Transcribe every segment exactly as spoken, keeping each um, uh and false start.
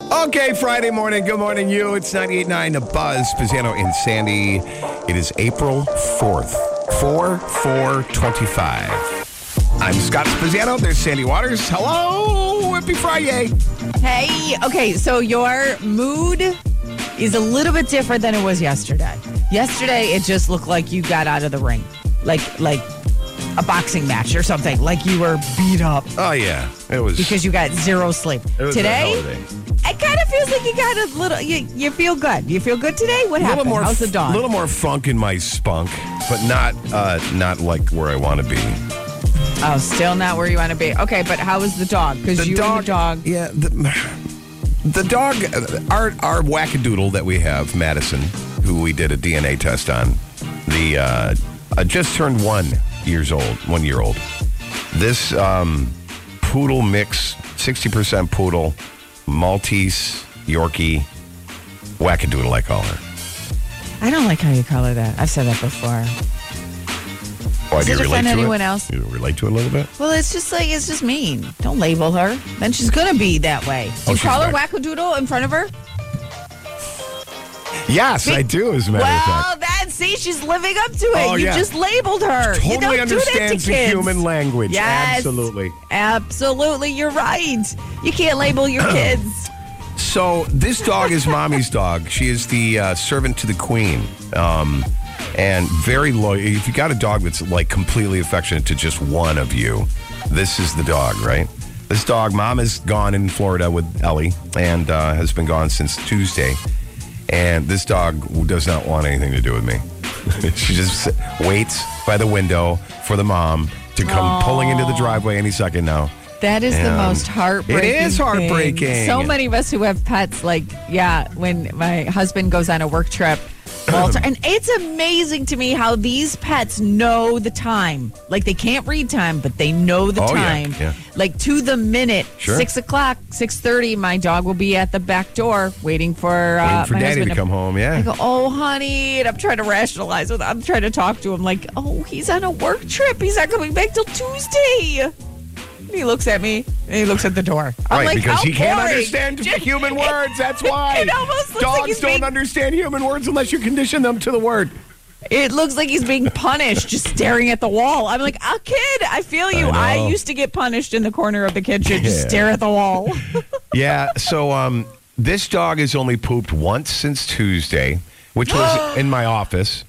Okay, Friday morning. Good morning, you. It's ninety-eight point nine The Buzz, Pisano and Sandy. It is April fourth, four four twenty-five. I'm Scott Pisano. There's Sandy Waters. Hello. Happy Friday. Hey, okay, so your mood is a little bit different than it was yesterday. Yesterday, it just looked like you got out of the ring. Like, like a boxing match or something. Like you were beat up. Oh, yeah. It was. Because you got zero sleep. It was today, a holiday. it kind of feels like you got a little, you, you feel good. You feel good today? What happened? More, How's the dog? A little more funk in my spunk, but not uh, not like where I want to be. Oh, still not where you want to be. Okay, but how is the dog? Because you dog, and the dog. Yeah, the, the dog, our, our wackadoodle that we have, Madison, who we did a D N A test on, the uh, uh, just turned one years old, one year old. This um, poodle mix, sixty percent poodle, Maltese, Yorkie, wackadoodle, I call her. I don't like how you call her that. I've said that before. Why, Does do you it relate offend to anyone it? else? You relate to it a little bit? Well, it's just like, it's just mean. Don't label her. Then she's going to be that way. Do Oh, you she's call her back. wackadoodle in front of her? Yes, Be- I do, as a matter of Well, fact. that, see, she's living up to it. Oh, you yeah. just labeled her. you Totally don't do that to understands the kids. human language. Yes. Absolutely. Absolutely, you're right. You can't label your kids. So this dog is mommy's dog. She is the uh, servant to the queen, um, and very loyal. If you got a dog that's like completely affectionate to just one of you, this is the dog, right? This dog, mom is gone in Florida with Ellie and uh, has been gone since Tuesday. And this dog does not want anything to do with me. She just waits by the window for the mom to come Aww. pulling into the driveway any second now. That is the And most heartbreaking it is heartbreaking. thing. So many of us who have pets, like, yeah, when my husband goes on a work trip, Walter, and it's amazing to me how these pets know the time. Like, they can't read time, but they know the Oh, yeah, time. yeah. Like, to the minute, Sure. six o'clock, six thirty, my dog will be at the back door waiting for, uh, Waiting for my daddy husband to come home, yeah. I go, oh, honey, and I'm trying to rationalize with I'm trying to talk to him like, oh, he's on a work trip. He's not coming back till Tuesday. And he looks at me, and he looks at the door. I'm Right, like, because how he can't boring. understand Just- human words. That's why. It almost looks like Dogs he's don't being- understand human words unless you condition them to the word. It looks like he's being punished, just staring at the wall. I'm like, a kid, I feel you. I I, know. used to get punished in the corner of the kitchen, just Yeah. stare at the wall. Yeah, so um, this dog has only pooped once since Tuesday, which was in my office.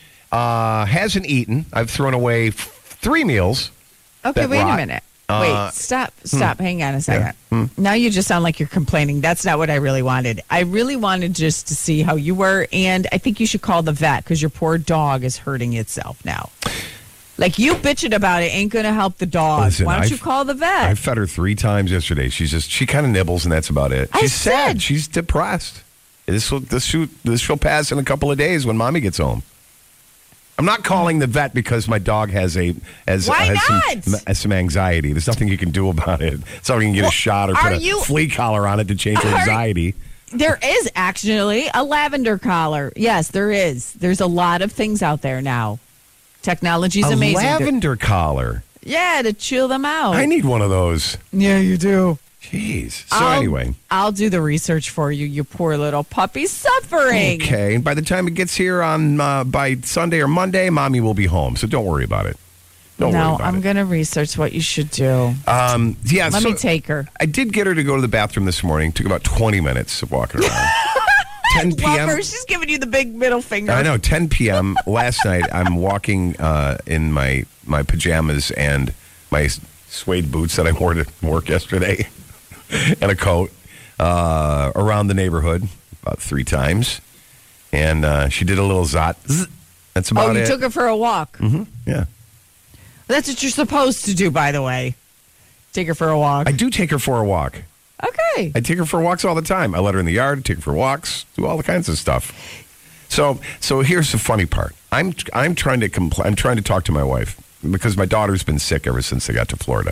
Uh, hasn't eaten. I've thrown away f- three meals. Okay, That wait rot. a minute. Uh, Wait, stop, stop. Hang on a second. Now you just sound like you're complaining. That's not what I really wanted. I really wanted just to see how you were, and I think you should call the vet because your poor dog is hurting itself now. Like, you bitching about it ain't going to help the dog. Listen, Why don't I've- you call the vet? I fed her three times yesterday. She's just, she kind of nibbles and that's about it. I She's said- sad. She's depressed. This will, this, shoot, this will pass in a couple of days when mommy gets home. I'm not calling the vet because my dog has a has, Why has, not? Some, has some anxiety. There's nothing you can do about it. Somebody can get Well, a shot or are put a you- flea collar on it to change her Are- anxiety. There is actually a lavender collar. Yes, there is. There's a lot of things out there now. Technology's A amazing. lavender collar. Yeah, to chill them out. I need one of those. Yeah, you do. Jeez. So I'll- anyway, I'll do the research for you, you poor little puppy suffering. okay. And by the time it gets here on uh, by Sunday or Monday, mommy will be home. So don't worry about it. Don't worry No, about I'm it. going to research what you should do. Um, yeah. Let so me take her. I did get her to go to the bathroom this morning. Took about twenty minutes of walking around. ten Love p.m. her. She's giving you the big middle finger. I know. ten p.m. last night, I'm walking uh, in my my pajamas and my suede boots that I wore to work yesterday, and a coat uh, around the neighborhood about three times, and uh, she did a little zot. Zzz. That's about Oh, you it. took her for a walk. Mm-hmm. Yeah, That's what you're supposed to do, by the way. Take her for a walk. I do take her for a walk. Okay. I take her for walks all the time. I let her in the yard, take her for walks, do all the kinds of stuff. So, so here's the funny part. I'm I'm trying to compl- I'm trying to talk to my wife because my daughter's been sick ever since they got to Florida,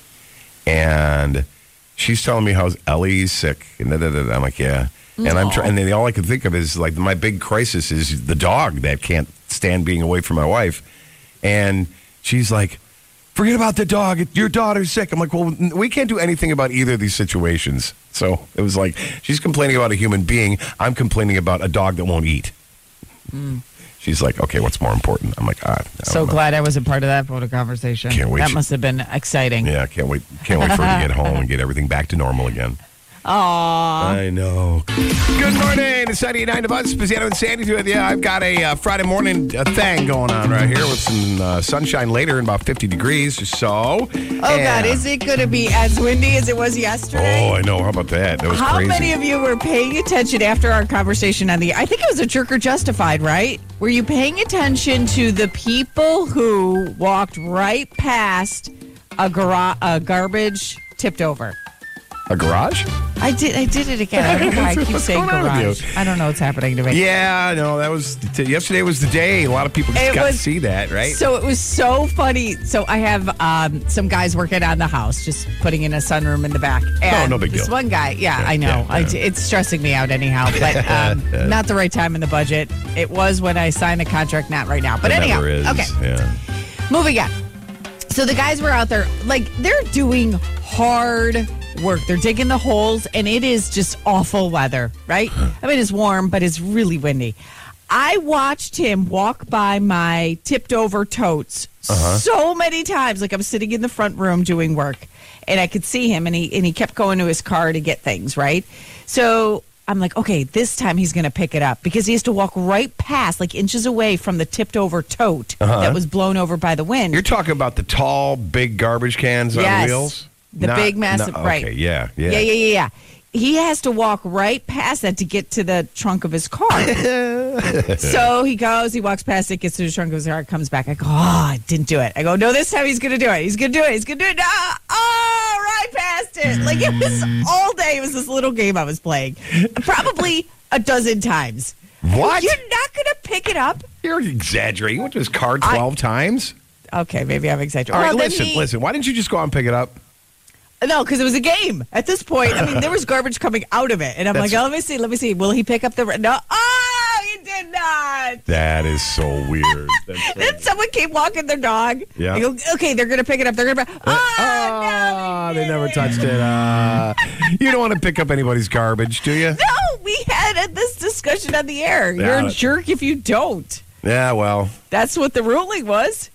and she's telling me how Ellie's sick. And da, da, da, da. I'm like, yeah. And I'm trying. And then all I can think of is like my big crisis is the dog that can't stand being away from my wife, and she's like, forget about the dog. Your daughter's sick. I'm like, well, we can't do anything about either of these situations. So it was like, she's complaining about a human being. I'm complaining about a dog that won't eat. Mm. She's like, okay, what's more important? I'm like, ah. So glad I wasn't part of that photo conversation. Can't wait. That must have been exciting. Yeah, can't wait. Can't wait for her to get home and get everything back to normal again. Aww. I know. Good morning. It's ninety-nine to Buzz. Pizzano and Sandy with you. I've got a uh, Friday morning uh, thing going on right here with some uh, sunshine later and about fifty degrees or so. Oh, and God. Is it going to be as windy as it was yesterday? Oh, I know. How about that? That was How crazy. many of you were paying attention after our conversation on the... I think it was a Jerk or Justified, right? Were you paying attention to the people who walked right past a, gara- a garbage tipped over? A garage? I did I did it again. I don't know why I keep What's saying going on with garage. I don't know what's happening to me. Yeah, no, that was t- yesterday was the day. A lot of people just It got was- to see that, right? So it was so funny. So I have um, some guys working on the house, just putting in a sunroom in the back. And no big this deal. one guy, yeah, Yeah, I know. yeah, I, yeah. it's stressing me out anyhow, but um, not the right time in the budget. It was when I signed the contract, not right now. But It anyhow, never is. okay, Yeah. moving on. So the guys were out there, like, they're doing hard work. They're digging the holes, and it is just awful weather, right? I mean, it's warm, but it's really windy. I watched him walk by my tipped over totes Uh-huh. so many times. Like, I'm sitting in the front room doing work, and I could see him, and he and he kept going to his car to get things, right? So I'm like, okay, this time he's going to pick it up because he has to walk right past, like inches away from the tipped over tote Uh-huh. that was blown over by the wind. You're talking about the tall, big garbage cans on Yes. wheels? The Not- big, massive, not- right. Okay, yeah, yeah. Yeah, yeah, yeah, yeah. He has to walk right past that to get to the trunk of his car. So he goes, he walks past it, gets to the trunk of his car, comes back. I go, oh, I didn't do it. I go, no, this time he's going to do it. He's going to do it. He's going to do it. No, oh, right past it. Like, it was all day. It was this little game I was playing. Probably a dozen times. What? You're not going to pick it up? You're exaggerating. You went to his car twelve times? Okay, maybe I'm exaggerating. All right, Well, then listen, he- listen. Why didn't you just go out and pick it up? No, because it was a game. At this point, I mean, there was garbage coming out of it. And I'm That's- like, oh, let me see, let me see. Will he pick up the... re- No. Oh, he did not. That is so weird. That's so Then someone came walking their dog. Yeah. I go, okay, they're going to pick it up. They're going to... Oh, Ah, no, they never didn't. touched it. Uh, you don't want to pick up anybody's garbage, do you? No, we had this discussion on the air. You're Yeah. a jerk if you don't. Yeah, well, That's what the ruling was.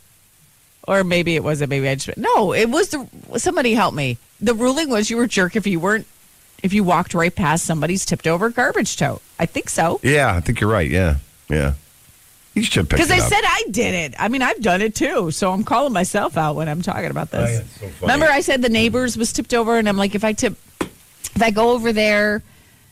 Or maybe it wasn't. Maybe I just... No, it was the... Somebody help me. The ruling was you were a jerk if you weren't... If you walked right past somebody's tipped over garbage tote. I think so. yeah, I think you're right. Yeah, yeah. You should pick it Because up. I said I did it. I mean, I've done it too. So I'm calling myself out when I'm talking about this. Oh, yeah, it's so funny. Remember, I said the neighbors was tipped over, and I'm like, if I tip, if I go over there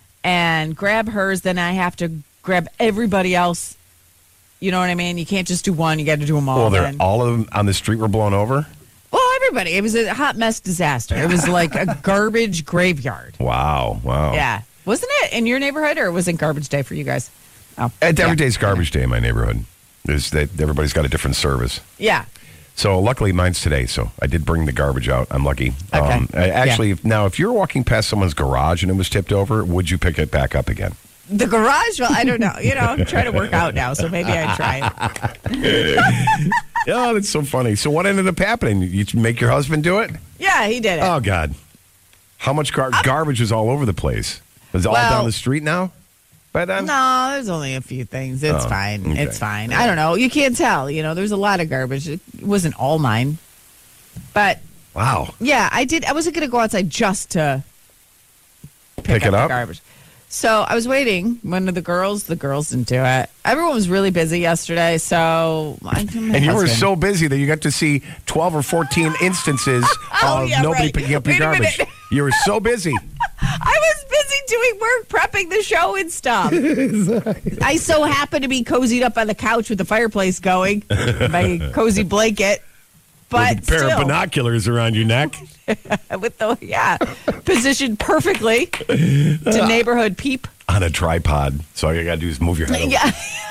and grab hers, then I have to grab everybody else. You know what I mean? You can't just do one. You got to do them all. Well, they're then. all of them on the street were blown over? Well, everybody. It was a hot mess disaster. It was like a garbage graveyard. Wow, wow. Yeah. Wasn't it in your neighborhood, or was it garbage day for you guys? Oh, At yeah. every day's garbage day in my neighborhood. Is that everybody's got a different service. Yeah. So luckily mine's today, so I did bring the garbage out. I'm lucky. Okay. I- actually, if, now if you're walking past someone's garage and it was tipped over, would you pick it back up again? The garage? Well, I don't know. You know, I'm trying to work out now, so maybe I'd try it. Yeah, that's so funny. So what ended up happening? You make your husband do it? Yeah, he did it. Oh, God. How much gar- garbage is all over the place? Is it all Well- down the street now? By then? No, there's only a few things. It's Oh, fine. okay. It's fine. I don't know. You can't tell. You know, there's a lot of garbage. It wasn't all mine. But, Wow. yeah, I did. I wasn't going to go outside just to pick, Pick up it the up? garbage. So I was waiting. One of the girls, the girls didn't do it. Everyone was really busy yesterday, so... I, And you were so busy that you got to see twelve or fourteen instances Oh, of yeah, nobody right. picking up your Wait a garbage. minute. You were so busy. I was busy doing work, prepping the show and stuff. I so happened to be cozied up on the couch with the fireplace going, my cozy blanket. But With a pair still, of binoculars around your neck. with the yeah, positioned perfectly to neighborhood peep. On a tripod. So all you got to do is move your head over. Yeah,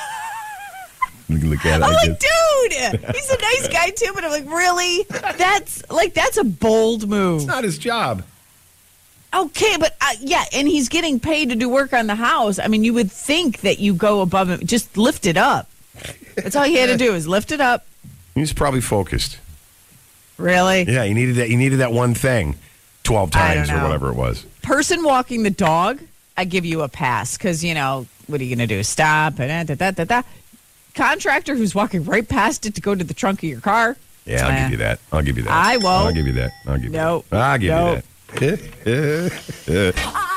Look at it. I'm I like, guess. dude, he's a nice guy too. But I'm like, really? That's like that's a bold move. It's not his job. Okay, but uh, yeah, and he's getting paid to do work on the house. I mean, you would think that you go above him, just lift it up. That's all he had to do is lift it up. He's probably focused. Really? Yeah, you needed that. You needed that one thing twelve I don't times or know. whatever it was. Person walking the dog, I give you a pass because, you know, what are you going to do? Stop and da, da, da, da. Contractor who's walking right past it to go to the trunk of your car. Yeah, I'll Eh. give you that. I'll give you that. I won't. I'll give you that. I'll give Nope. you that. I'll give Nope. you that.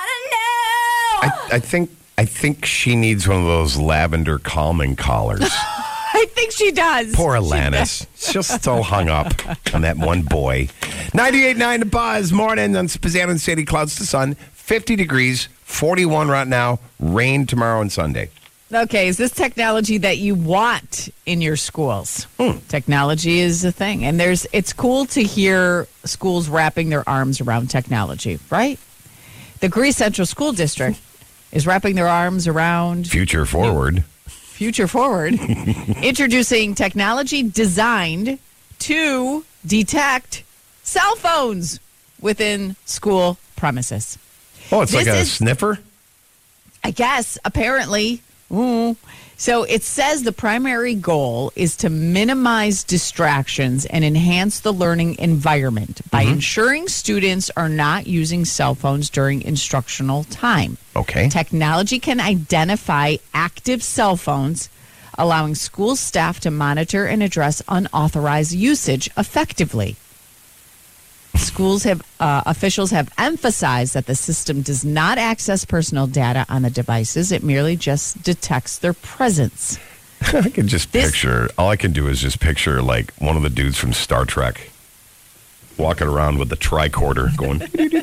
I, I think I think she needs one of those lavender calming collars. I think she does. Poor She Alanis. Just so hung up on that one boy. ninety-eight point nine The Buzz. Morning on Spazano and Sadie. Clouds to sun. fifty degrees. forty-one right now. Rain tomorrow and Sunday. Okay, is this technology that you want in your schools? Hmm. Technology is a thing, and there's it's cool to hear schools wrapping their arms around technology, right? The Greece Central School District is wrapping their arms around Future forward. Future Forward, introducing technology designed to detect cell phones within school premises. Oh, it's This like a is- sniffer? I guess, apparently. Ooh. So it says the primary goal is to minimize distractions and enhance the learning environment by ensuring students are not using cell phones during instructional time. Okay. Technology can identify active cell phones, allowing school staff to monitor and address unauthorized usage effectively. Schools have uh, officials have emphasized that the system does not access personal data on the devices. It merely just detects their presence. I can just This- picture, all I can do is just picture like one of the dudes from Star Trek walking around with the tricorder going,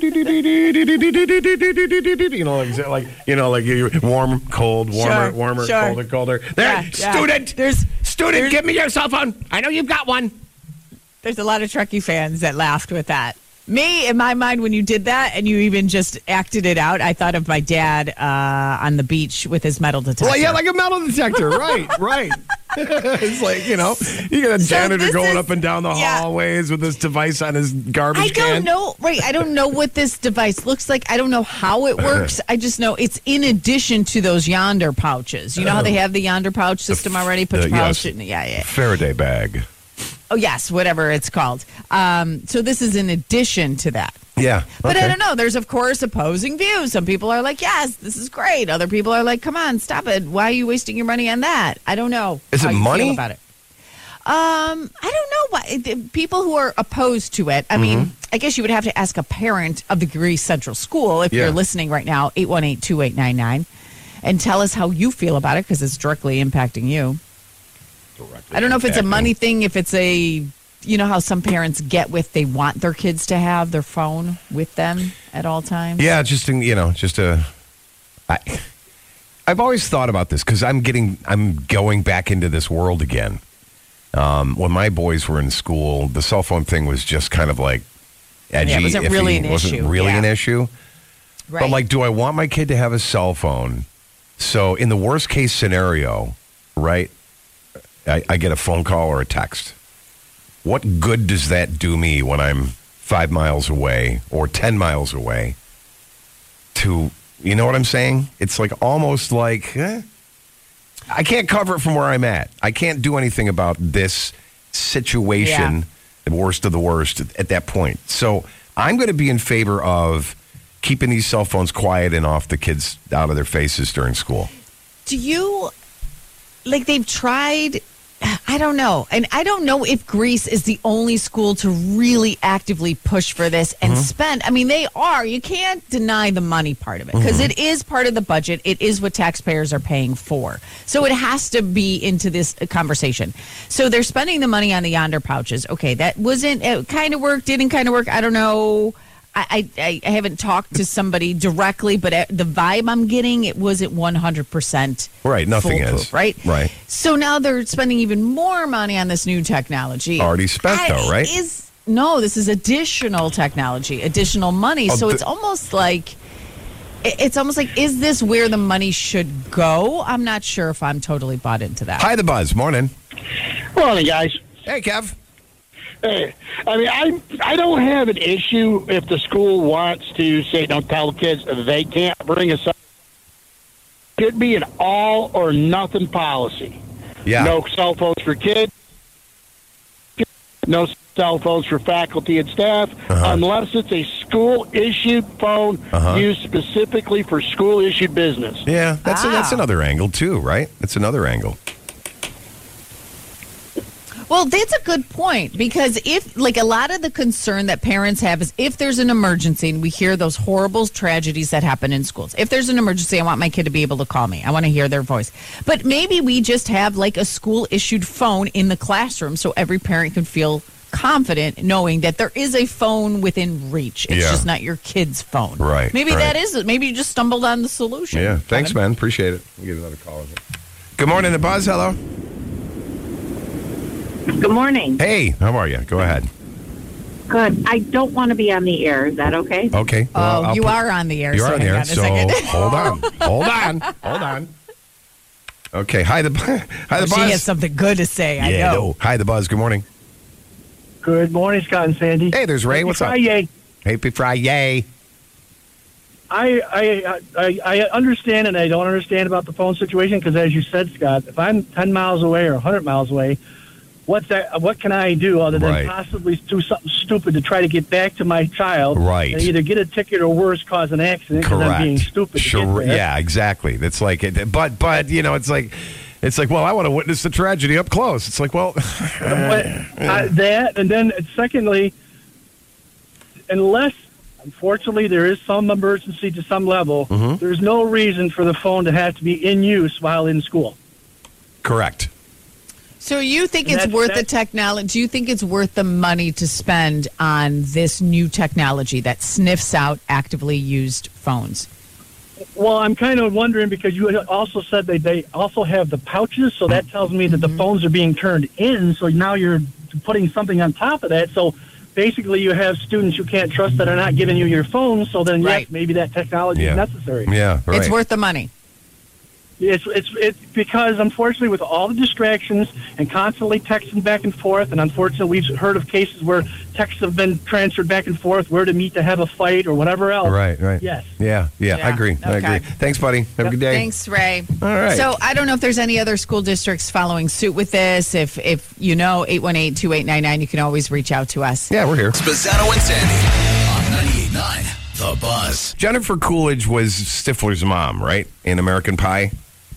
you know, like, like you know, like you warm, cold, warmer, Sure, warmer, sure. colder, colder. There, Yeah, yeah. student, There's student, there's- give me your cell phone. I know you've got one. There's a lot of Trekkie fans that laughed with that. Me, in my mind, when you did that and you even just acted it out, I thought of my dad uh, on the beach with his metal detector. Well, yeah, like a metal detector, right, right. It's like, you know, you got a So janitor this going is- up and down the yeah. hallways with this device on his garbage I don't can. know. Right. I don't know what this device looks like. I don't know how it works. I just know it's in addition to those Yonder pouches. You know how they have the Yonder pouch system already? Put the- your pouch yes. in. Yeah, yeah. Faraday bag. Oh, yes, whatever it's called. Um, so this is in addition to that. Yeah. But okay. I don't know. There's, of course, opposing views. Some people are like, yes, this is great. Other people are like, come on, stop it. Why are you wasting your money on that? I don't know. Is how it you feel money? about it. Um, I don't know why the people who are opposed to it. I mean, I guess you would have to ask a parent of the Greece Central School if Yeah. you're listening right now, eight one eight, two eight nine nine, and tell us how you feel about it because it's directly impacting you. I don't know if it's a impacting. money thing, if it's a, you know how some parents get with they want their kids to have their phone with them at all times. Yeah, just in, you know, just a. I, I've always thought about this because I'm getting, I'm going back into this world again. Um, when my boys were in school, the cell phone thing was just kind of like edgy. Yeah, it wasn't iffy. really an It wasn't issue, really yeah. an issue. Right. But like, do I want my kid to have a cell phone? So in the worst case scenario, right? I, I get a phone call or a text. What good does that do me when I'm five miles away or ten miles away? To, you know what I'm saying? It's like almost like, eh, I can't cover it from where I'm at. I can't do anything about this situation, Yeah. the worst of the worst at that point. So I'm going to be in favor of keeping these cell phones quiet and off the kids, out of their faces during school. Do you, like, they've tried, I don't know. And I don't know if Greece is the only school to really actively push for this and Mm-hmm. spend. I mean, they are. You can't deny the money part of it because Mm-hmm. it is part of the budget. It is what taxpayers are paying for. So it has to be into this conversation. So they're spending the money on the Yonder pouches. Okay, that wasn't, it kind of worked, didn't kind of work. I don't know. I, I, I haven't talked to somebody directly, but the vibe I'm getting, it wasn't one hundred percent Right, nothing foolproof, is. right? Right. So now they're spending even more money on this new technology. Already spent, I- though, right? Is no, this is additional technology, additional money. Oh, so the- it's almost like it- it's almost like, is this where the money should go? I'm not sure if I'm totally bought into that. Hi, the Buzz. Morning. Morning, guys. Hey, Kev. Hey, I mean, I I don't have an issue if the school wants to say, don't tell the kids they can't bring us up. It should be an all or nothing policy. Yeah. No cell phones for kids. No cell phones for faculty and staff Uh-huh. unless it's a school-issued phone Uh-huh. used specifically for school-issued business. Yeah, that's Ah. that's another angle too, right? That's another angle. Well, that's a good point because if, like, a lot of the concern that parents have is if there's an emergency, and we hear those horrible tragedies that happen in schools. If there's an emergency, I want my kid to be able to call me. I want to hear their voice. But maybe we just have like a school issued phone in the classroom so every parent can feel confident knowing that there is a phone within reach. It's Yeah. just not your kid's phone. Right, Maybe right. that is it. Maybe you just stumbled on the solution. Yeah, thanks, Kevin. man. Appreciate it. We'll get another call. Good morning, the Buzz. Hello. Good morning. Hey, how are you? Go ahead. Good. I don't want to be on the air. Is that okay? Okay. Oh, well, I'll you put- are on the air. You're so on hang the air. on a So second. hold on, hold on, hold on. Okay. Hi, the hi, the She Buzz. has something good to say. I yeah. know. No. Hi, the Buzz. Good morning. Good morning, Scott and Sandy. Hey, there's Ray. What's up? Friday. Happy Friday. I, I I I understand and I don't understand about the phone situation because, as you said, Scott, if I'm ten miles away or one hundred miles away, what's that? What can I do other than Right. possibly do something stupid to try to get back to my child? Right. And either get a ticket or worse, cause an accident because Correct. I'm being stupid. Sure. To get there. Yeah. Exactly. That's like it. But but you know, it's like it's like well, I want to witness the tragedy up close. It's like well, But, uh, that and then secondly, unless unfortunately there is some emergency to some level, Mhm. there's no reason for the phone to have to be in use while in school. correct. So you think And it's that's- worth the that's- technology? Do you think it's worth the money to spend on this new technology that sniffs out actively used phones? Well, I'm kind of wondering because you also said they, they also have the pouches, so that tells me that the phones are being turned in. So now you're putting something on top of that. So basically, you have students you can't trust that are not giving you your phone. So then, Right. yes, maybe that technology Yeah. is necessary. Yeah. Right. It's worth the money. It's it's it's because unfortunately, with all the distractions and constantly texting back and forth, and unfortunately, we've heard of cases where texts have been transferred back and forth, where to meet to have a fight or whatever else. Right. Right. Yes. Yeah. Yeah. I Yeah, agree. I okay. agree. Thanks, buddy. Have a good day. Thanks, Ray. All right. So I don't know if there's any other school districts following suit with this. If if you know, eight one eight, two eight nine nine, you can always reach out to us. Yeah, we're here. Spezzano and Sandy on ninety-eight point nine The Buzz. Jennifer Coolidge was Stifler's mom, right? In American Pie.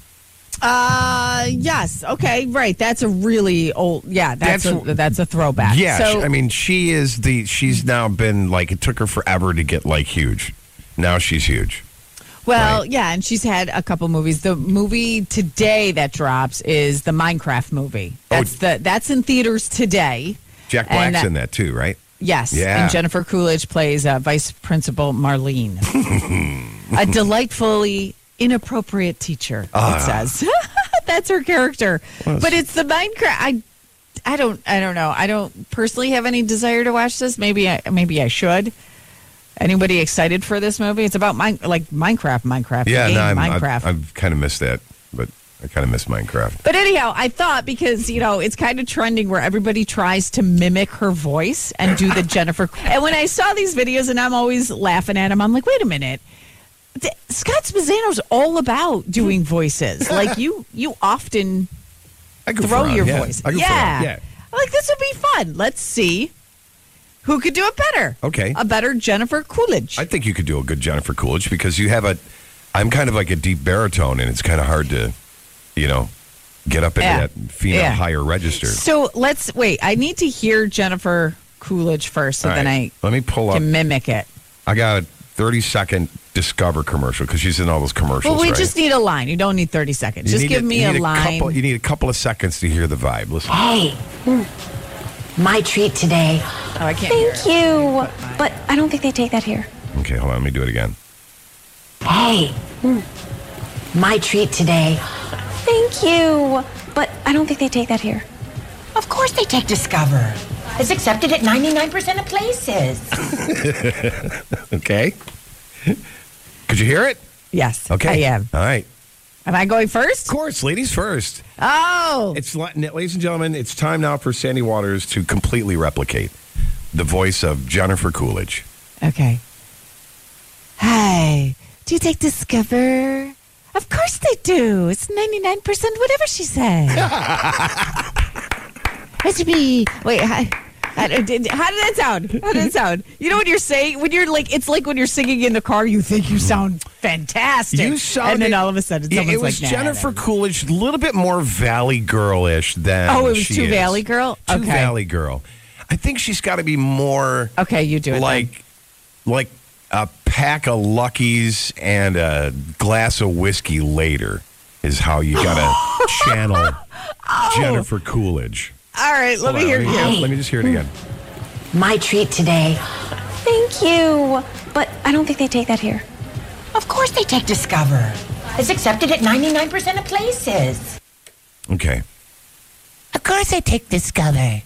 Uh, yes. Okay, right. That's a really old. Yeah, that's That's- a, that's a throwback. Yeah, So, I mean, she is the. She's now been like it took her forever to get like huge. Now she's huge. well, right. yeah, and she's had a couple movies. The movie today that drops is the Minecraft movie. That's the that's in theaters today. Jack And Black's that- in that too, right? Yes. Yeah. And Jennifer Coolidge plays uh, Vice Principal Marlene, a delightfully inappropriate teacher. Ah. It says that's her character, Well, but it's the Minecraft. I, I don't, I don't know. I don't personally have any desire to watch this. Maybe, I, maybe I should. Anybody excited for this movie? It's about mine, like Minecraft, Minecraft, the Yeah, game no, I'm, Minecraft. I've, I've kind of missed that, but I kind of miss Minecraft. But anyhow, I thought because, you know, it's kind of trending where everybody tries to mimic her voice and do the Jennifer. And when I saw these videos and I'm always laughing at them, I'm like, wait a minute. Th- Scott Spezzano's all about doing voices. Like you, you often I goof throw around, your yeah. voice. I goof Yeah. around, yeah. I'm like, this would be fun. Let's see who could do it better. Okay. A better Jennifer Coolidge. I think you could do a good Jennifer Coolidge because you have a. I'm kind of like a deep baritone, and it's kind of hard to, you know, get up into Yeah. that phenom Yeah. higher register. So let's wait. I need to hear Jennifer Coolidge first, so All then right. I Let me pull up. can mimic it. I got a thirty second Discover commercial because she's in all those commercials. Well, we right? just need a line. You don't need thirty seconds. You Just need give a- me you a need line. Couple, you need a couple of seconds to hear the vibe. Listen. Hey, my treat today. Oh, I can't hear Thank it. you. But I don't think they take that here. Okay, hold on. Let me do it again. Hey, my treat today. Thank you. But I don't think they take that here. Of course they take Discover. It's accepted at ninety-nine percent of places. Okay. Could you hear it? Yes. Okay. I am. All right. Am I going first? Of course, ladies first. Oh. It's ladies and gentlemen, it's time now for Sandy Waters to completely replicate the voice of Jennifer Coolidge. Okay. Hi. Do you take Discover? Of course they do. It's ninety-nine percent whatever she says. Recipe. Wait, hi. How did, how did that sound? How did it sound? You know what you're saying? When you're like, it's like when you're singing in the car, you think you sound fantastic. You sounded, and then all of a sudden, yeah, someone's it was like, nah, Jennifer nah. Coolidge, a little bit more Valley Girl-ish than Oh, it was she too is. Valley Girl? Too Okay. Valley Girl. I think she's got to be more Okay, you do it. like, then. like a pack of Luckies and a glass of whiskey later is how you got to channel Oh. Jennifer Coolidge. All right, let Hold me on, hear let you. me, let me just hear it again. My treat today. Thank you. But I don't think they take that here. Of course they take Discover. It's accepted at ninety-nine percent of places. Okay. Of course I take Discover.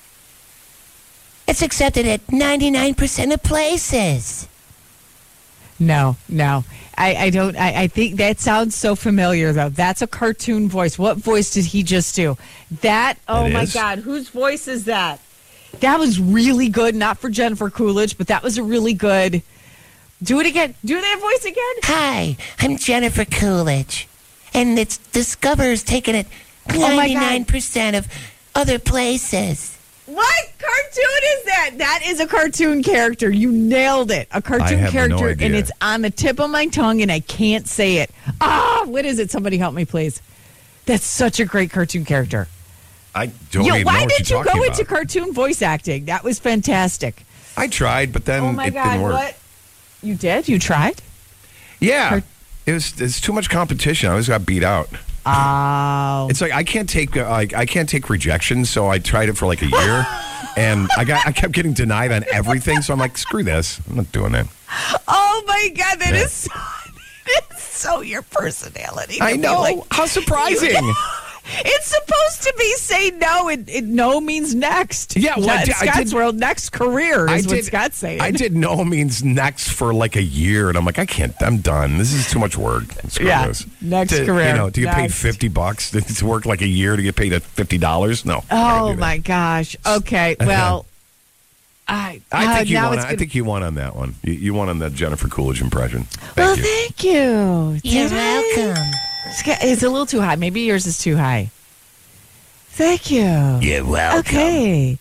It's accepted at ninety-nine percent of places. No, no. I, I don't. I, I think that sounds so familiar, though. That's a cartoon voice. What voice did he just do? That, oh That my is? God, whose voice is that? That was really good. Not for Jennifer Coolidge, but that was a really good. Do it again. Do that voice again. Hi, I'm Jennifer Coolidge. And it's Discover's taken it my God. ninety-nine percent of other places. What cartoon is that? That is a cartoon character. You nailed it. A I cartoon have no character, idea. and it's on the tip of my tongue, and I can't say it. Ah, what is it? Somebody help me, please. That's such a great cartoon character. I don't Yo, even why know what did you're you go talking into about. cartoon voice acting? That was fantastic. I tried, but then Oh my it God, didn't work. what? You did? You tried? Yeah. Car- It was it's too much competition. I always got beat out. Oh. It's like I can't take uh, like I can't take rejection, so I tried it for like a year, and I got I kept getting denied on everything. So I'm like, screw this, I'm not doing that. Oh my God, that Yeah. is so, that is so your personality. I to be know. like- How surprising! It's supposed to be say no, and it, no means next. Yeah, well, I in did- I Scott's did- world, next career is I what did- Scott's saying. I did no means next for like a year, and I'm like, I can't. I'm done. This is too much work. Screw Yeah, this. next To- career, You know, to get paid next. fifty bucks to, to work like a year to get paid at fifty dollars. No. I'm not gonna Oh do that. my gosh. Okay. Well, I I uh, think you now won. it's I gonna- think you won on that one. You, you won on that Jennifer Coolidge impression. Thank well, you. thank you. You're Did I? welcome. It's- It's a little too high. Maybe yours is too high. Thank you. You're welcome. Okay.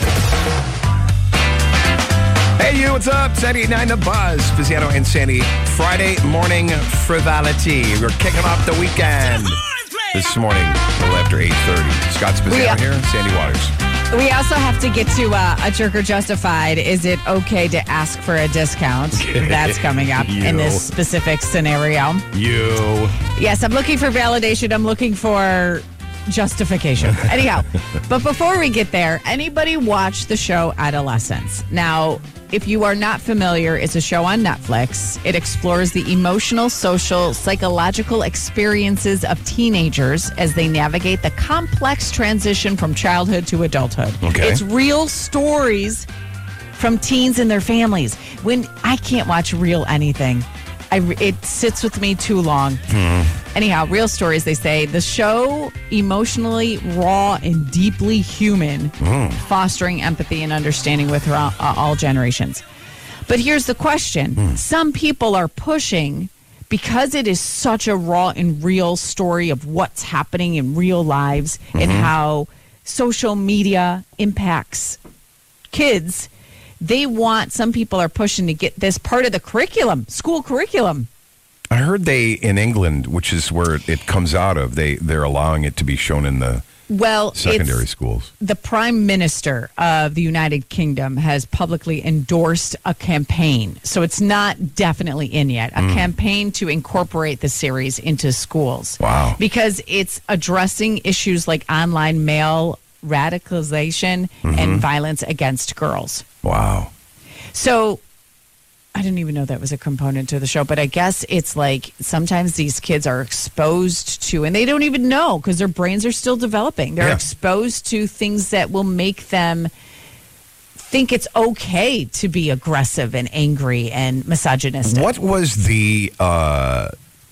Hey, you, what's up? Sandy eight nine The Buzz. Spaziano and Sandy. Friday morning frivolity. We're kicking off the weekend this morning, a little after eight thirty. Scott Spaziano We are- here, Sandy Waters. We also have to get to uh, a jerk or justified. Is it okay to ask for a discount? That's coming up in You. this specific scenario. You. Yes, I'm looking for validation. I'm looking for justification. Anyhow, but before we get there, anybody watch the show Adolescence? Now, if you are not familiar, it's a show on Netflix. It explores the emotional, social, psychological experiences of teenagers as they navigate the complex transition from childhood to adulthood. Okay. It's real stories from teens and their families. When I can't watch real anything, I, it sits with me too long. Anyhow, real stories, they say. The show, emotionally raw and deeply human, fostering empathy and understanding with all, uh, all generations. But here's the question. Some people are pushing, because it is such a raw and real story of what's happening in real lives and how social media impacts kids, they want, some people are pushing to get this part of the curriculum, school curriculum. I heard they, in England, which is where it comes out of, they, they're allowing it to be shown in the Well, secondary it's, schools. the Prime Minister of the United Kingdom has publicly endorsed a campaign. So it's not definitely in yet. A campaign to incorporate the series into schools. Wow. Because it's addressing issues like online male radicalization and violence against girls. Wow. So I didn't even know that was a component to the show, but I guess it's like sometimes these kids are exposed to, and they don't even know because their brains are still developing. They're Yeah. exposed to things that will make them think it's okay to be aggressive and angry and misogynistic. What was the uh,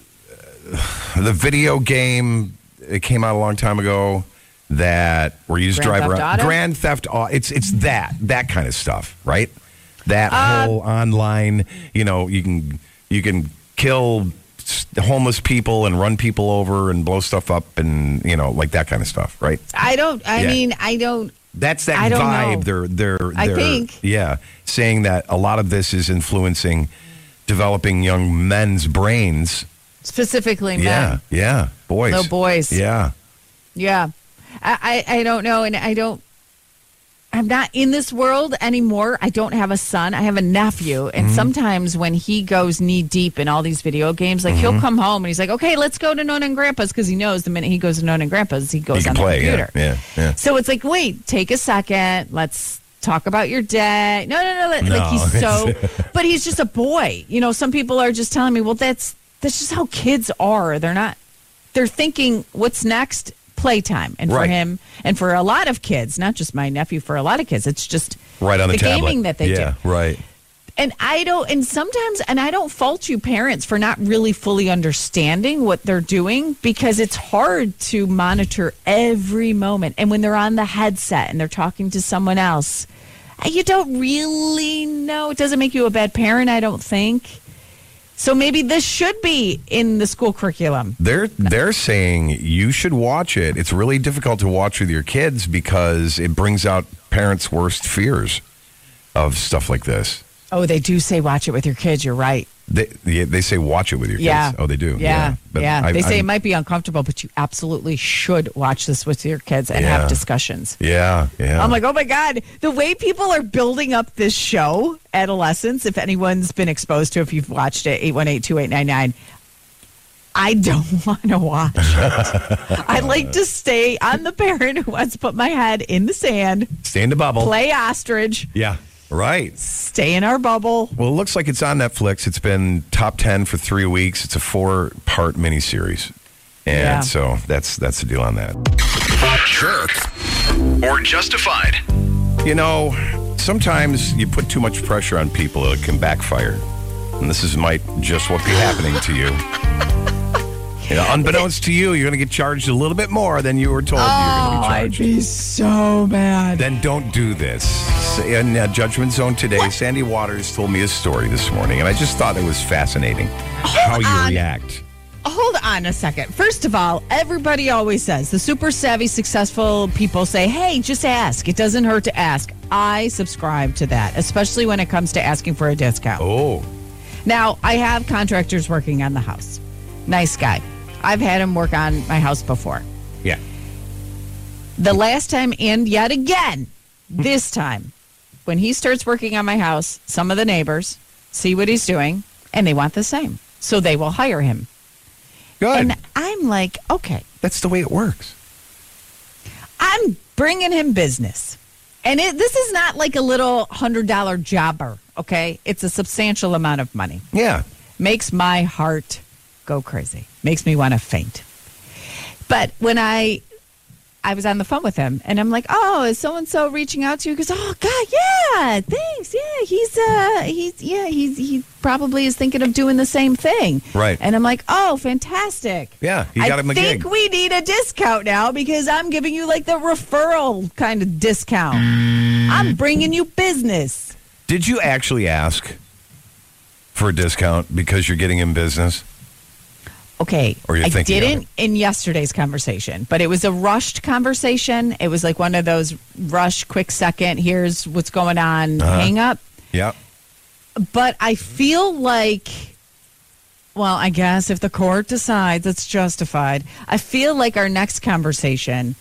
the video game? It came out a long time ago. That where you just Grand drive Theft around. Auto? Grand Theft Auto. It's it's that that kind of stuff, right? That Uh, whole online. You know, you can you can kill s- homeless people and run people over and blow stuff up and you know like that kind of stuff, right? I don't, I Yeah. mean, I don't, That's that I don't vibe. know. They're they're I they're think. yeah, saying that a lot of this is influencing developing young men's brains. Specifically men. Yeah, yeah, boys. Little boys. Yeah. Yeah. I, I, I don't know. And I don't, I'm not in this world anymore. I don't have a son. I have a nephew. And Mm-hmm. sometimes when he goes knee deep in all these video games, like Mm-hmm. he'll come home and he's like, okay, let's go to Nona and Grandpa's, because he knows the minute he goes to Nona and Grandpa's, he goes You on can the play, computer. yeah, yeah, yeah. So it's like, wait, take a second. Let's talk about your day. No, no, no. Like No. he's so, but he's just a boy. You know, some people are just telling me, well, that's, that's just how kids are. They're not, they're thinking, what's next? Playtime. And for Right. him, and for a lot of kids, not just my nephew, for a lot of kids, it's just Right on the, the tablet. gaming that they yeah, do. right. And I don't, and sometimes, and I don't fault you parents for not really fully understanding what they're doing, because it's hard to monitor every moment. And when they're on the headset and they're talking to someone else, you don't really know. It doesn't make you a bad parent, I don't think. So maybe this should be in the school curriculum. They're they're saying you should watch it. It's really difficult to watch with your kids because it brings out parents' worst fears of stuff like this. Oh, they do say watch it with your kids. You're right. They they, they say watch it with your kids. Yeah. Oh, they do. Yeah. Yeah. But I- they say I'm- it might be uncomfortable, but you absolutely should watch this with your kids and Yeah. have discussions. Yeah, yeah. I'm like, oh my God, the way people are building up this show, Adolescence, if anyone's been exposed to, if you've watched it, eight one eight, two eight nine nine. I don't want to watch it. I like to stay. I'm the parent who wants to put my head in the sand, Stay in the bubble. play ostrich, Yeah, right. stay in our bubble. Well, it looks like it's on Netflix. It's been top ten for three weeks. It's a four-part miniseries. And Yeah. so that's that's the deal on that. Jerk or justified. You know, sometimes you put too much pressure on people, it can backfire. And this is might just what be happening to you. You know, unbeknownst to you, you're going to get charged a little bit more than you were told you were going to be I'd charged. be so mad. Then don't do this. In uh, Judgment Zone today, Sandy Waters told me a story this morning, and I just thought it was fascinating how you on. react. Hold on a second. First of all, everybody always says, the super savvy, successful people say, hey, just ask. It doesn't hurt to ask. I subscribe to that, especially when it comes to asking for a discount. Oh, Now, I have contractors working on the house. Nice guy. I've had him work on my house before. yeah. The last time, and yet again, this time, when he starts working on my house, some of the neighbors see what he's doing, and they want the same. So they will hire him. Good. And I'm like, okay, That's the way it works. I'm bringing him business. And it, this is not like a little one hundred dollars jobber, okay? It's a substantial amount of money. Yeah. Makes my heart go crazy. Makes me want to faint. But when I I was on the phone with him, and I'm like, "Oh, is so and so reaching out to you?" Because, "Oh God, yeah, thanks, yeah, he's uh, he's yeah, he's he probably is thinking of doing the same thing." Right. And I'm like, "Oh, fantastic." Yeah, you got I him a think gig. we need a discount now because I'm giving you like the referral kind of discount. I'm bringing you business. Did you actually ask for a discount because you're getting in business? Okay, Or you're I thinking of didn't in yesterday's conversation, but it was a rushed conversation. It was like one of those rush, quick second, here's what's going on, Uh-huh. hang up. Yeah. But I feel like, well, I guess if the court decides it's justified, I feel like our next conversation,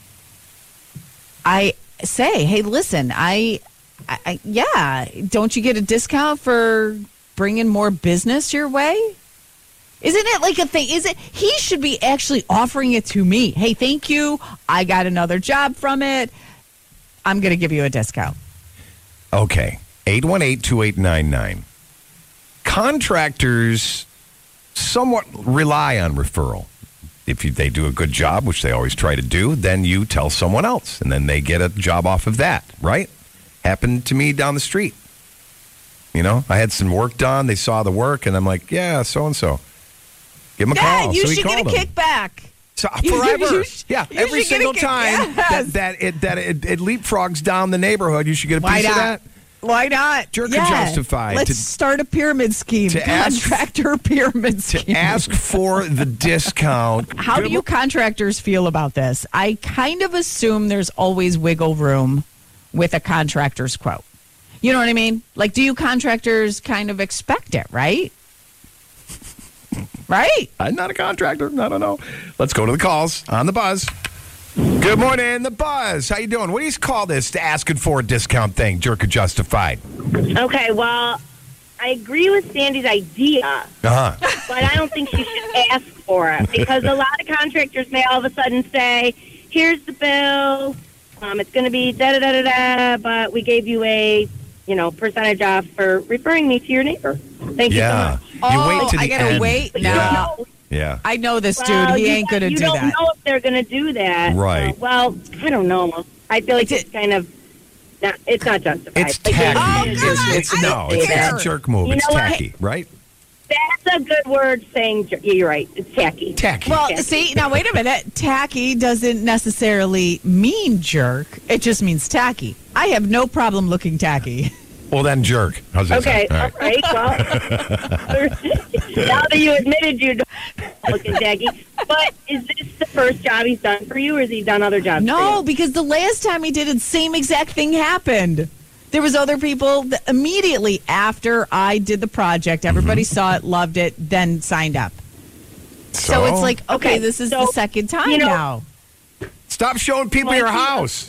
I say, hey, listen, I, I, I yeah, don't you get a discount for bringing more business your way? Isn't it like a thing? Is it? He should be actually offering it to me. Hey, thank you. I got another job from it. I'm going to give you a discount. Okay. eight one eight, two eight nine nine. Contractors somewhat rely on referral. If you, they do a good job, which they always try to do, then you tell someone else, and then they get a job off of that, right? Happened to me down the street. You know, I had some work done. They saw the work, and I'm like, yeah, so-and-so. Give him a Yeah, call. you So he should get a called him. kickback. So You- forever, you sh- yeah. you Every should get a single kick- time yes. that that it that it, it leapfrogs down the neighborhood, you should get a Why piece not? of that. Why not? Jerk or Yeah. justified Let's to- start a pyramid scheme. to ask- Contractor pyramid scheme. Ask for the discount. How do you contractors feel about this? I kind of assume there's always wiggle room with a contractor's quote. You know what I mean? Like, do you contractors kind of expect it, right? Right? I'm not a contractor. I don't know. Let's go to the calls on the Buzz. Good morning, the Buzz. How you doing? What do you call this asking for a discount thing? Jerk or justified? Okay, well, I agree with Sandy's idea, Uh-huh. but I don't think she should ask for it because a lot of contractors may all of a sudden say, here's the bill, um, it's going to be da-da-da-da-da, but we gave you a, you know, percentage off for referring me to your neighbor. Thank Yeah. you so much. Oh, You wait to the I gotta end. wait? But No. you don't know- Yeah. I know this dude. well, He you ain't don't- going to you do don't that. know if they're going to do that. Right. Uh, well, I don't know. I feel like it's kind of, not, it's not justified. It's Like, tacky. Oh, it's, God, it's, I no, don't it's, care. it's a jerk move. You It's know what? tacky, right? That's a good word saying, jer- yeah, you're right. It's tacky. Tacky. Well, Tacky. see, now wait a minute. Tacky doesn't necessarily mean jerk. It just means tacky. I have no problem looking tacky. Well, then jerk. How's that Okay, sound? all right. Well, now that you admitted you don't looking tacky, but is this the first job he's done for you, or has he done other jobs? No, for you? because the last time he did it, same exact thing happened. There was other people that immediately after I did the project, everybody Mm-hmm. saw it, loved it, then signed up. So, it's like, okay, Okay, this is so, the second time you know- now. Stop showing people your house.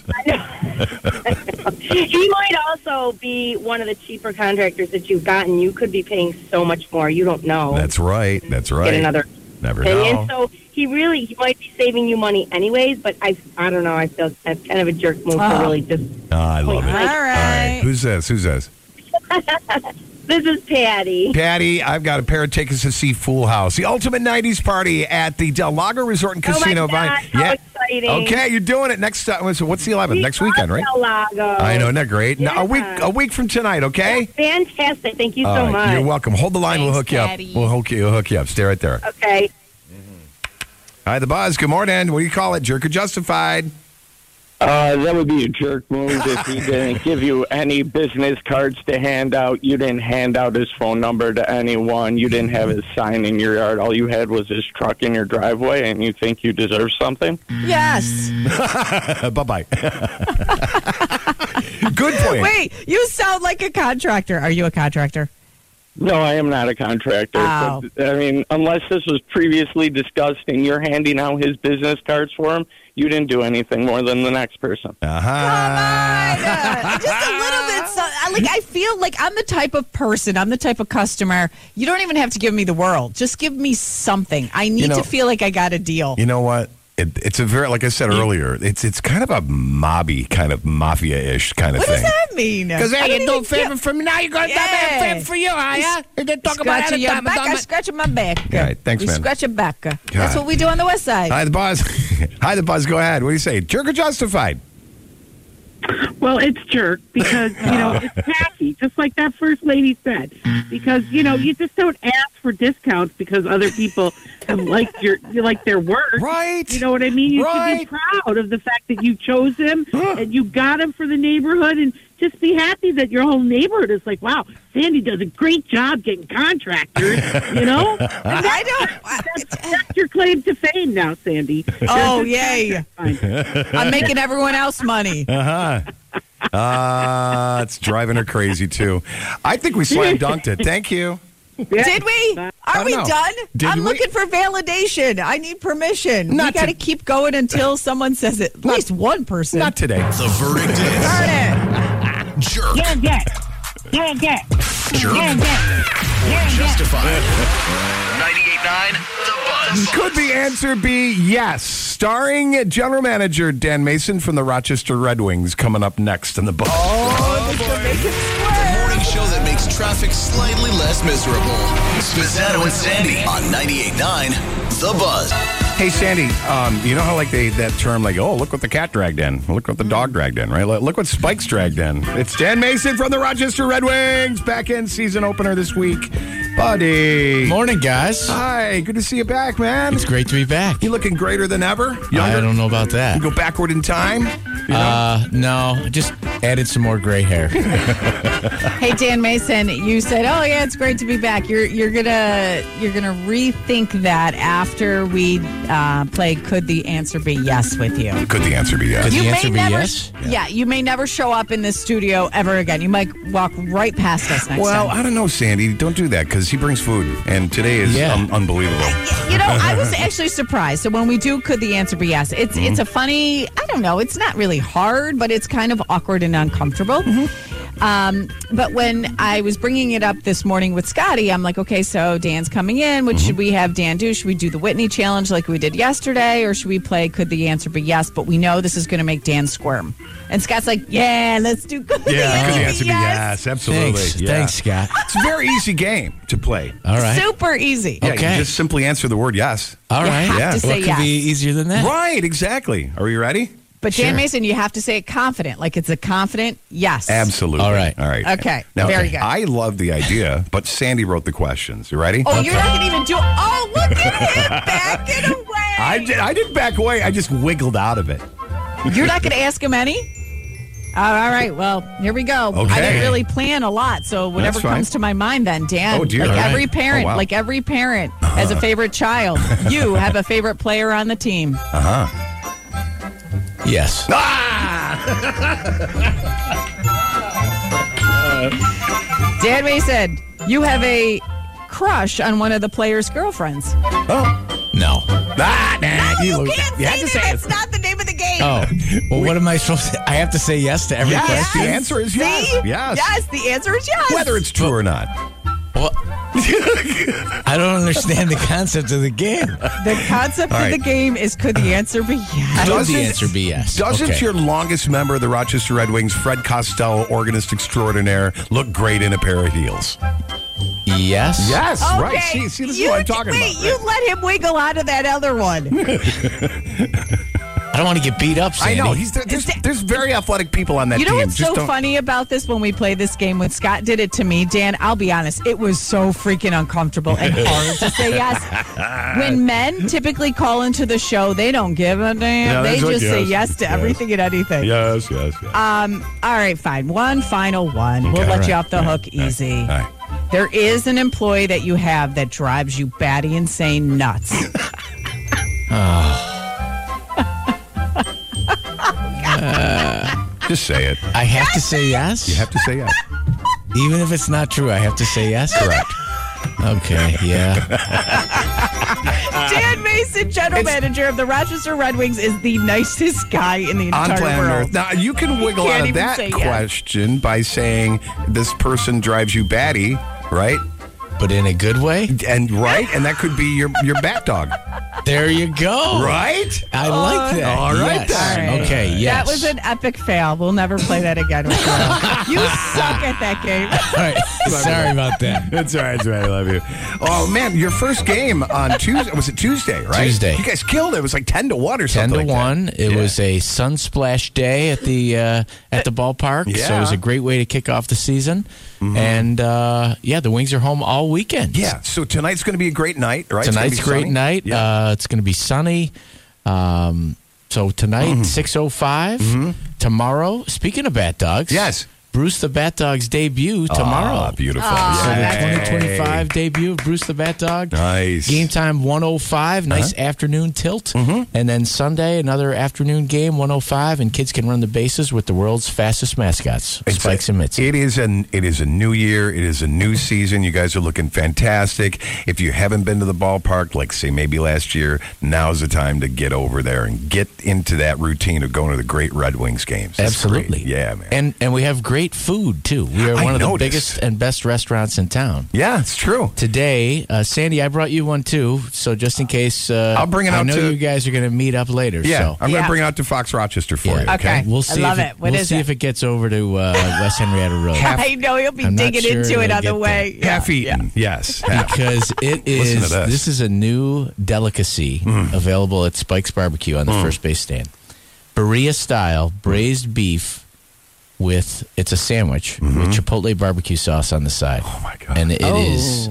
He might also be one of the cheaper contractors that you've gotten. You could be paying so much more. You don't know. That's right. That's right. Get another Never opinion. know. So he really he might be saving you money anyways. But I I don't know. I feel that's kind of a jerk move Oh. to really just. Ah, I love it. All All All right. right. Who's this? Who's this? This is Patty. Patty, I've got a pair of tickets to see Fool House, the ultimate nineties party at the Del Lago Resort and Oh my Casino. God, Vine- how exciting. Okay, you're doing it next. Uh, so what's the eleventh? Next weekend, right? Del Lago. I know, isn't that great? Now, a week, Yeah. a week from tonight. Okay. Fantastic. Thank you All so right, much. You're welcome. Hold the line. we'll Thanks, hook you Patty. up. We'll hook you. We'll hook you up. Stay right there. Okay. Hi, the Buzz. Good morning. What do you call it? Jerk or justified? Uh, that would be a jerk move if he didn't give you any business cards to hand out. You didn't hand out his phone number to anyone. You didn't have his sign in your yard. All you had was his truck in your driveway, and you think you deserve something? Yes. bye bye. Good point. Wait, you sound like a contractor. Are you a contractor? No, I am not a contractor. Oh. But, I mean, unless this was previously discussed and you're handing out his business cards for him, you didn't do anything more than the next person. Uh-huh. Just a little bit. So, I- like I feel like I'm the type of person. I'm the type of customer. You don't even have to give me the world. Just give me something. I need You know- to feel like I got a deal. You know what? It, it's a very, like I said earlier, it's it's kind of a mobby, kind of mafia-ish kind of What thing. does that mean? Because I hey, don't you do a even favor get- for me now. You got Yeah. that favor for you, huh? Yeah? You did talk about it Scratching all the your time. back, I'm I not- scratching my back. All right, thanks, we man. scratch your back. That's what we do on the west side. Hi, the Buzz. Hi, the Buzz. Go ahead. What do you say? Jerk or justified? Well, it's jerk because, you know, it's tacky, just like that first lady said. Because, you know, you just don't ask for discounts because other people have liked your you like their work. Right. You know what I mean? You Right. should be proud of the fact that you chose him and you got him for the neighborhood and just be happy that your whole neighborhood is like, wow, Sandy does a great job getting contractors, you know? And I don't. that's, that's your claim to fame now, Sandy. Oh, You're yay. just fine. I'm making everyone else money. Uh-huh. Uh, it's driving her crazy, too. I think we slam dunked it. Thank you. Did we? I Are don't we know. done? Did I'm we? looking for validation. I need permission. Not we got to to- keep going until someone says it. At least one person. Not today. The verdict is Darn it. jerk. Yeah, yeah. Yeah, yeah. Jerk. Yeah, yeah. Yeah, yeah. Justified. ninety-eight point nine The Buzz. Could the answer be yes? Starring General Manager Dan Mason from the Rochester Red Wings coming up next in the Buzz. Oh, this will make it The morning show that makes traffic slightly less miserable. Spezzano and Sandy on ninety-eight point nine The Buzz. Hey, Sandy, um, you know how like they that term like, oh, look what the cat dragged in. Look what the dog dragged in, right? Look what Spike's dragged in. It's Dan Mason from the Rochester Red Wings. Back in season opener this week. Buddy. Morning, guys. Hi, good to see you back, man. It's great to be back. You looking greater than ever? Younger? I don't know about that. You go backward in time? You know? Uh, no, just added some more gray hair. Hey, Dan Mason, you said, "Oh yeah, it's great to be back." You're you're gonna you're gonna rethink that after we uh, play. Could the answer be yes with you? Could the answer be yes? Could You the may answer be never, yes? Yeah, you may never show up in this studio ever again. You might walk right past us next Well, time. I don't know, Sandy. Don't do that because he brings food, and today is Yeah. un- unbelievable. You know, I was actually surprised. So when we do, could the answer be yes? It's Mm-hmm. it's a funny. I don't know. It's not really hard, but it's kind of awkward and uncomfortable. Um, but when I was bringing it up this morning with Scotty, I'm like, okay, so Dan's coming in. What should we have Dan do? Should we do the Whitney challenge like we did yesterday, or should we play Could the Answer Be Yes? But we know this is going to make Dan squirm. And Scott's like, yeah, let's do Could the Yeah, Answer could the Be answer be Yes? yes? Absolutely. Thanks, Yeah. thanks, Scott. It's a very easy game to play. All right. Super easy. Yeah, Okay. you just simply answer the word yes. All You right. have Yeah. to say What could yes. be easier than that? Right, exactly. Are you ready? But Sure. Dan Mason, you have to say it confident, like it's a confident yes. Absolutely. All right. All right. Okay. Now, Very good. I love the idea, but Sandy wrote the questions. You ready? Oh, you're not going to even do. Oh, look at him backing away. I did, I didn't back away. I just wiggled out of it. You're not going to ask him any? Oh, all right. Well, here we go. I Okay. didn't really plan a lot, so whatever That's fine. comes to my mind then, Dan. Oh, dear. Like All right. every parent, Oh, wow. like every parent has a favorite child. You have a favorite player on the team. Uh huh. Yes. Dan Mason, you have a crush on one of the players' girlfriends. Oh. No. Ah, nah, you, You lose. can't You have say to that. say That's it. not the name of the game. Oh. Well, what am I supposed to? I have to say yes to every Yes, question? the answer is yes. See? Yes. Yes, the answer is yes. Whether it's true or not. Well, I don't understand the concept of the game. The concept All of right. the game is could the answer be yes? Could Doesn't- the answer be yes? Doesn't Okay. your longest member of the Rochester Red Wings, Fred Costello, organist extraordinaire, look great in a pair of heels? Yes. Yes, Okay. right. See, see this you, is what I'm talking wait, about. you let him wiggle out of that other one. I don't want to get beat up, I Sandy. know. He's there, there's, there's very athletic people on that You know team. what's Just so don't- funny about this when we play this game when Scott did it to me, Dan? I'll be honest, it was so freaking uncomfortable and hard to say yes. When men typically call into the show, they don't give a damn. Yeah, they that's what- just say yes, yes to yes. everything and anything. Yes, yes, yes. Um. All right, fine. One final one. We'll Okay, let all you right. off the hook easy. All right. There is an employee that you have that drives you batty insane nuts. Just say it. I have to say yes? You have to say yes. Even if it's not true, I have to say yes? Correct. Okay, yeah. Dan Mason, general manager of the Rochester Red Wings, is the nicest guy in the On entire planet world. Earth. Now, you can wiggle can't out of even that say yes. question by saying this person drives you batty, right? But in a good way? And right? And that could be your, your bat dog. There you go. Right? I like that. All right, Yes. then. All right. Okay, yes. That was an epic fail. We'll never play that again with you. You suck at that game. All right. Sorry about that. It's all right. It's all right. I love you. Oh, man. Your first game on Tuesday. Was it Tuesday, right? Tuesday. You guys killed it. It was like ten to one or Ten something to like one. that. It Yeah. was a sunsplash day at the uh, at the ballpark, so it was Yeah. a great way to kick off the season. And uh, yeah, the Wings are home all weekend. Yeah. So tonight's going to be a great night, right? It's gonna Tonight's be great sunny? night. Yeah. Uh, it's going to be sunny. Um, so tonight, six oh five. Tomorrow, speaking of Bat Dogs. Yes. Bruce the Bat Dog's debut tomorrow. Ah, beautiful. So the Yay. twenty twenty-five debut of Bruce the Bat Dog. Nice. Game time one oh five. Nice Uh-huh. afternoon tilt. And then Sunday, another afternoon game, one oh five. And kids can run the bases with the world's fastest mascots, It's Spikes a- and Mitzi. It is an it is a new year. It is a new season. You guys are looking fantastic. If you haven't been to the ballpark, like say maybe last year, now's the time to get over there and get into that routine of going to the great Red Wings games. It's Absolutely. great. Yeah, man. And and we have great food, too. We are I one of the noticed. biggest and best restaurants in town. Yeah, it's true. Today, uh, Sandy, I brought you one, too. So just in case, uh, I'll bring it I out know to- you guys are going to meet up later. Yeah, so. I'm going Yeah. to bring it out to Fox Rochester for Yeah. you. Okay. Okay. We'll I see love if it. What we'll is see it? if it gets over to uh, West Henrietta Road. I know you'll be I'm not digging sure into it it'll on the get way. Half Yeah. eaten. Yes. half. Because it Listen is to this. this is a new delicacy available at Spike's Barbecue on the first base stand. Berea style braised beef with it's a sandwich with chipotle barbecue sauce on the side. Oh my god. And it Oh. is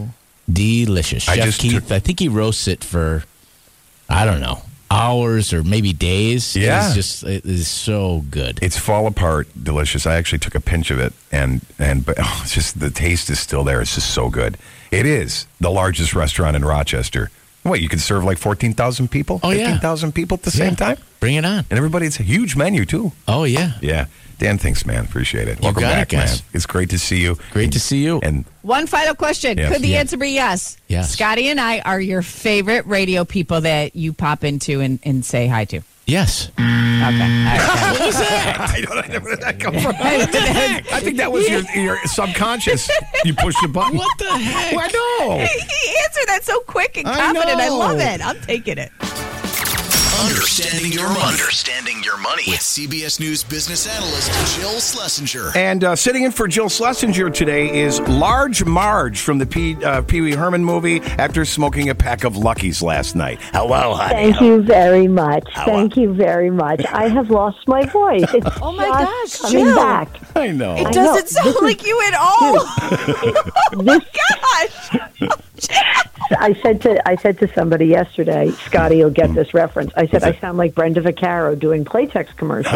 Delicious. I Chef just Keith, I think he roasts it for, I don't know, hours or maybe days. Yeah. It's just, it is so good. It's fall apart delicious. I actually took a pinch of it, and, and but oh, it's just the taste is still there. It's just so good. It is the largest restaurant in Rochester. What, you can serve like fourteen thousand people? Oh, yeah. fifteen thousand people at the same Yeah. time? Bring it on. And everybody, it's a huge menu, too. Oh, yeah. Yeah. Dan, thanks, man. Appreciate it. You Welcome got it, back, guys. man. It's great to see you. Great to see you. And One final question. Yes. Could the Yeah. answer be yes? Yes. Scotty and I are your favorite radio people that you pop into and, and say hi to. Yes. Okay. All right. What was that? I don't know where did that come from. I think that was your, your subconscious. You pushed the button. What the heck? I know. He, he answered that so quick and I confident. I, know. love it. I'm taking it. Understanding your money. Understanding your money with C B S News business analyst Jill Schlesinger. And uh, sitting in for Jill Schlesinger today is Large Marge from the Pee, uh, Pee Wee Herman movie after smoking a pack of Luckies last night. Hello, honey. Thank you very much. How- Thank you very much. I have lost my voice. It's Oh, my just gosh, coming Jill. back. I know. It I doesn't know. sound This is- like you at all. Oh, my gosh. I said to I said to somebody yesterday, Scotty, you'll get this reference. I said I sound like Brenda Vaccaro doing Playtex commercials.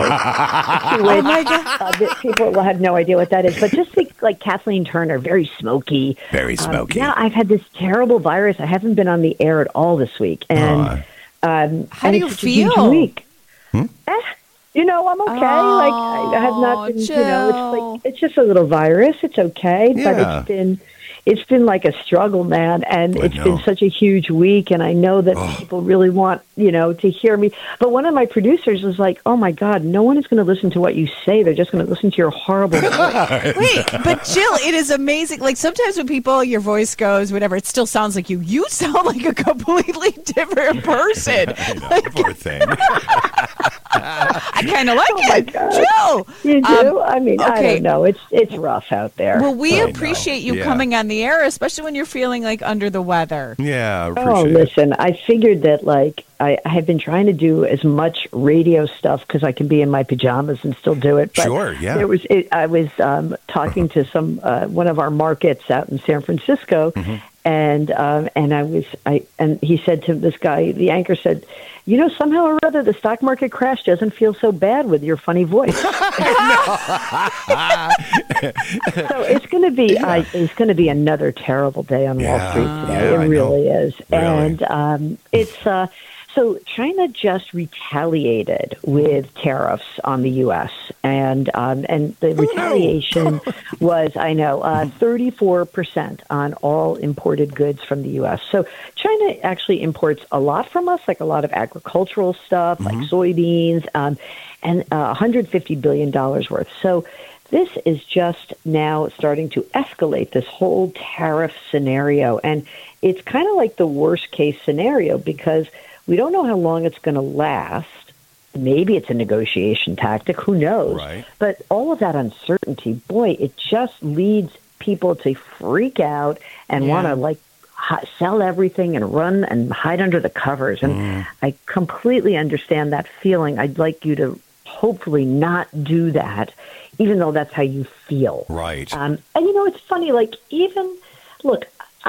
oh my God. Uh, that people will have no idea what that is. But just think like Kathleen Turner, very smoky. Very smoky. Um, yeah, I've had this terrible virus. I haven't been on the air at all this week, and um, How and do you it's such a huge feel? week. Eh, you know, I'm okay. like I, I have not been. You know, Jill. it's like it's just a little virus. It's okay, but Yeah. it's been. It's been like a struggle, man, and I it's know. been such a huge week, and I know that Oh. people really want, you know, to hear me. But one of my producers was like, oh, my God, no one is going to listen to what you say. They're just going to listen to your horrible voice. Wait, but Jill, it is amazing. Like sometimes when people, your voice goes, whatever, it still sounds like you. You sound like a completely different person. I know, poor thing. I kind of like Oh, my it. God. Jill. You do? Um, I mean, I okay. don't know. It's it's rough out there. Well, we I know. appreciate you Yeah. coming on the air, especially when you're feeling like under the weather. Yeah, I Oh, appreciate it. listen, I figured that, like, I, I have been trying to do as much radio stuff because I can be in my pajamas and still do it. But Sure, yeah. There was, it, I was um, talking to some uh, one of our markets out in San Francisco, Mm-hmm. and um, and I was, I and he said to this guy, the anchor said, you know, somehow or other, the stock market crash doesn't feel so bad with your funny voice. So it's going to be, I, it's going to be another terrible day on Yeah, Wall Street today. yeah, I it know. really is, Really. and um, it's. Uh, So China just retaliated with tariffs on the U S and um, and the retaliation was, I know, uh, thirty-four percent on all imported goods from the U S. So China actually imports a lot from us, like a lot of agricultural stuff, like soybeans, um, and uh, one hundred fifty billion dollars worth. So this is just now starting to escalate this whole tariff scenario, and it's kind of like the worst case scenario because we don't know how long it's going to last. Maybe it's a negotiation tactic. Who knows? Right. But all of that uncertainty, boy, it just leads people to freak out and Yeah. want to like hi- sell everything and run and hide under the covers. And I completely understand that feeling. I'd like you to hopefully not do that, even though that's how you feel. Right. Um, and you know, it's funny. Like even look,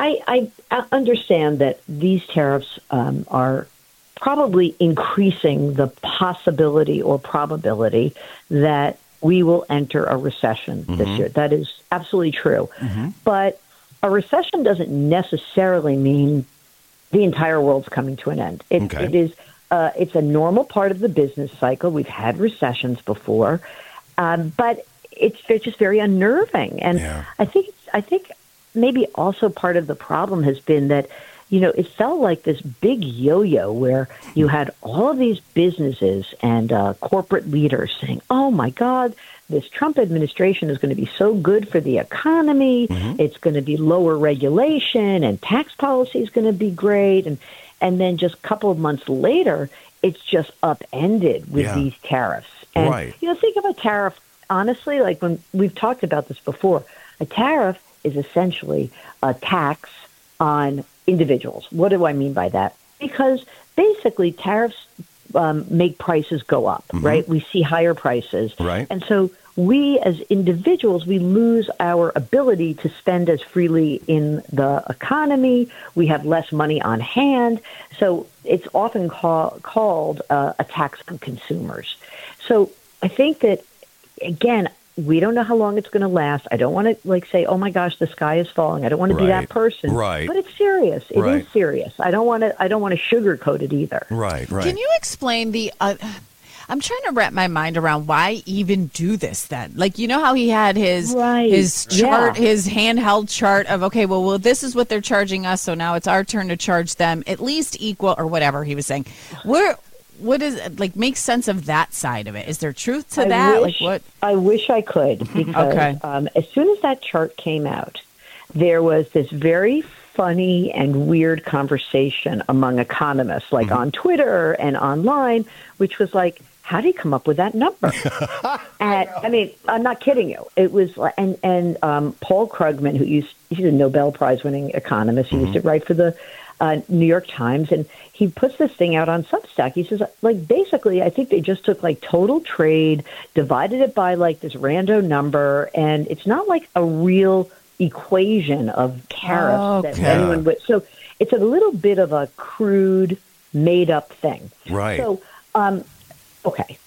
I, I understand that these tariffs um, are probably increasing the possibility or probability that we will enter a recession this year. That is absolutely true. But a recession doesn't necessarily mean the entire world's coming to an end. It, Okay. it is. Uh, it's a normal part of the business cycle. We've had recessions before, um, but it's, it's just very unnerving. And Yeah. I think I think maybe also part of the problem has been that, you know, it felt like this big yo-yo where you had all of these businesses and uh, corporate leaders saying, oh, my God, this Trump administration is going to be so good for the economy. It's going to be lower regulation and tax policy is going to be great. And, and then just a couple of months later, it's just upended with Yeah. these tariffs. And, Right. you know, think of a tariff, honestly, like when we've talked about this before, a tariff is essentially a tax on individuals. What do I mean by that? Because basically tariffs um, make prices go up, right? We see higher prices. Right. And so we as individuals, we lose our ability to spend as freely in the economy. We have less money on hand. So it's often call, called uh, a tax on consumers. So I think that, again, we don't know how long it's going to last. I don't want to like say, oh my gosh, the sky is falling. I don't want to be that Right. person. Right. But it's serious. It is Right. serious. I don't want to. I don't want to sugarcoat it either. Right. Right. Can you explain the? Uh, I'm trying to wrap my mind around why even do this then. Like, you know how he had his Right. his chart, Yeah. his handheld chart of, okay, well, well, this is what they're charging us, so now it's our turn to charge them at least equal or whatever he was saying. Where what is like makes sense of that side of it? Is there truth to I that? wish- like what? I wish I could because Okay. um, as soon as that chart came out, there was this very funny and weird conversation among economists, like on Twitter and online, which was like, how do you come up with that number? and I mean, I'm not kidding you. It was, like- and and um, Paul Krugman, who used he's a Nobel Prize winning economist, he used to write for the uh, New York Times, and he puts this thing out on Substack. He says, like, basically, I think they just took like total trade, divided it by like this random number, and it's not like a real equation of tariffs that Okay. anyone would. So it's a little bit of a crude, made up thing. Right. So, um, okay.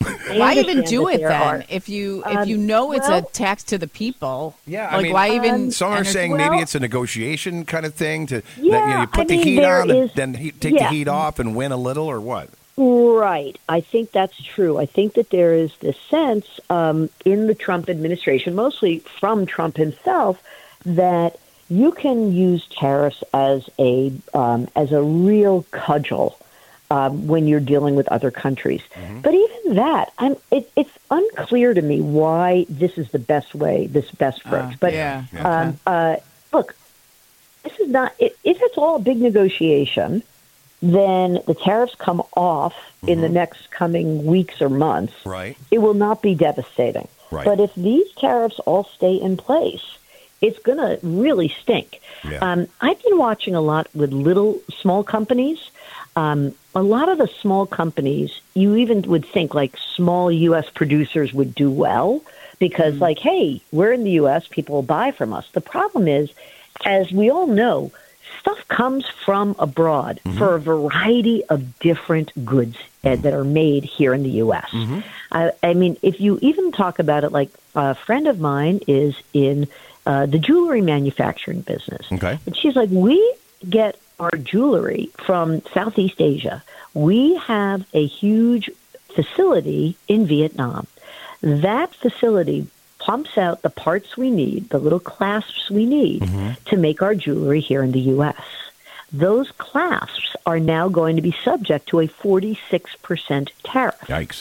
I Why even understand do that it there then? are- if you Um, if you know it's well- a tax to the people, Yeah, like I mean, why even? Um, some are enter- saying well- maybe it's a negotiation kind of thing to that, Yeah, you, know, you put I the mean, heat there on is- and then he, take yeah. the heat off and win a little, or what? Right. I think that's true. I think that there is this sense um, in the Trump administration, mostly from Trump himself, that you can use tariffs as a um, as a real cudgel um, when you're dealing with other countries. But even that, I'm, it, it's unclear to me why this is the best way, this best approach. Uh, but yeah. um, uh, look, this is not. If if it's all a big negotiation, then the tariffs come off in the next coming weeks or months. Right. It will not be devastating. Right. But if these tariffs all stay in place, it's going to really stink. Yeah. Um, I've been watching a lot with little, small companies. Um, a lot of the small companies, you even would think like small U S producers would do well because, Mm-hmm. like, hey, we're in the U S, people will buy from us. The problem is, as we all know, stuff comes from abroad Mm-hmm. for a variety of different goods uh, that are made here in the U S. Mm-hmm. I, I mean, if you even talk about it, like a friend of mine is in uh, the jewelry manufacturing business. Okay. And she's like, we get our jewelry from Southeast Asia. We have a huge facility in Vietnam. That facility pumps out the parts we need, the little clasps we need to make our jewelry here in the U S. Those clasps are now going to be subject to a forty-six percent tariff. Yikes.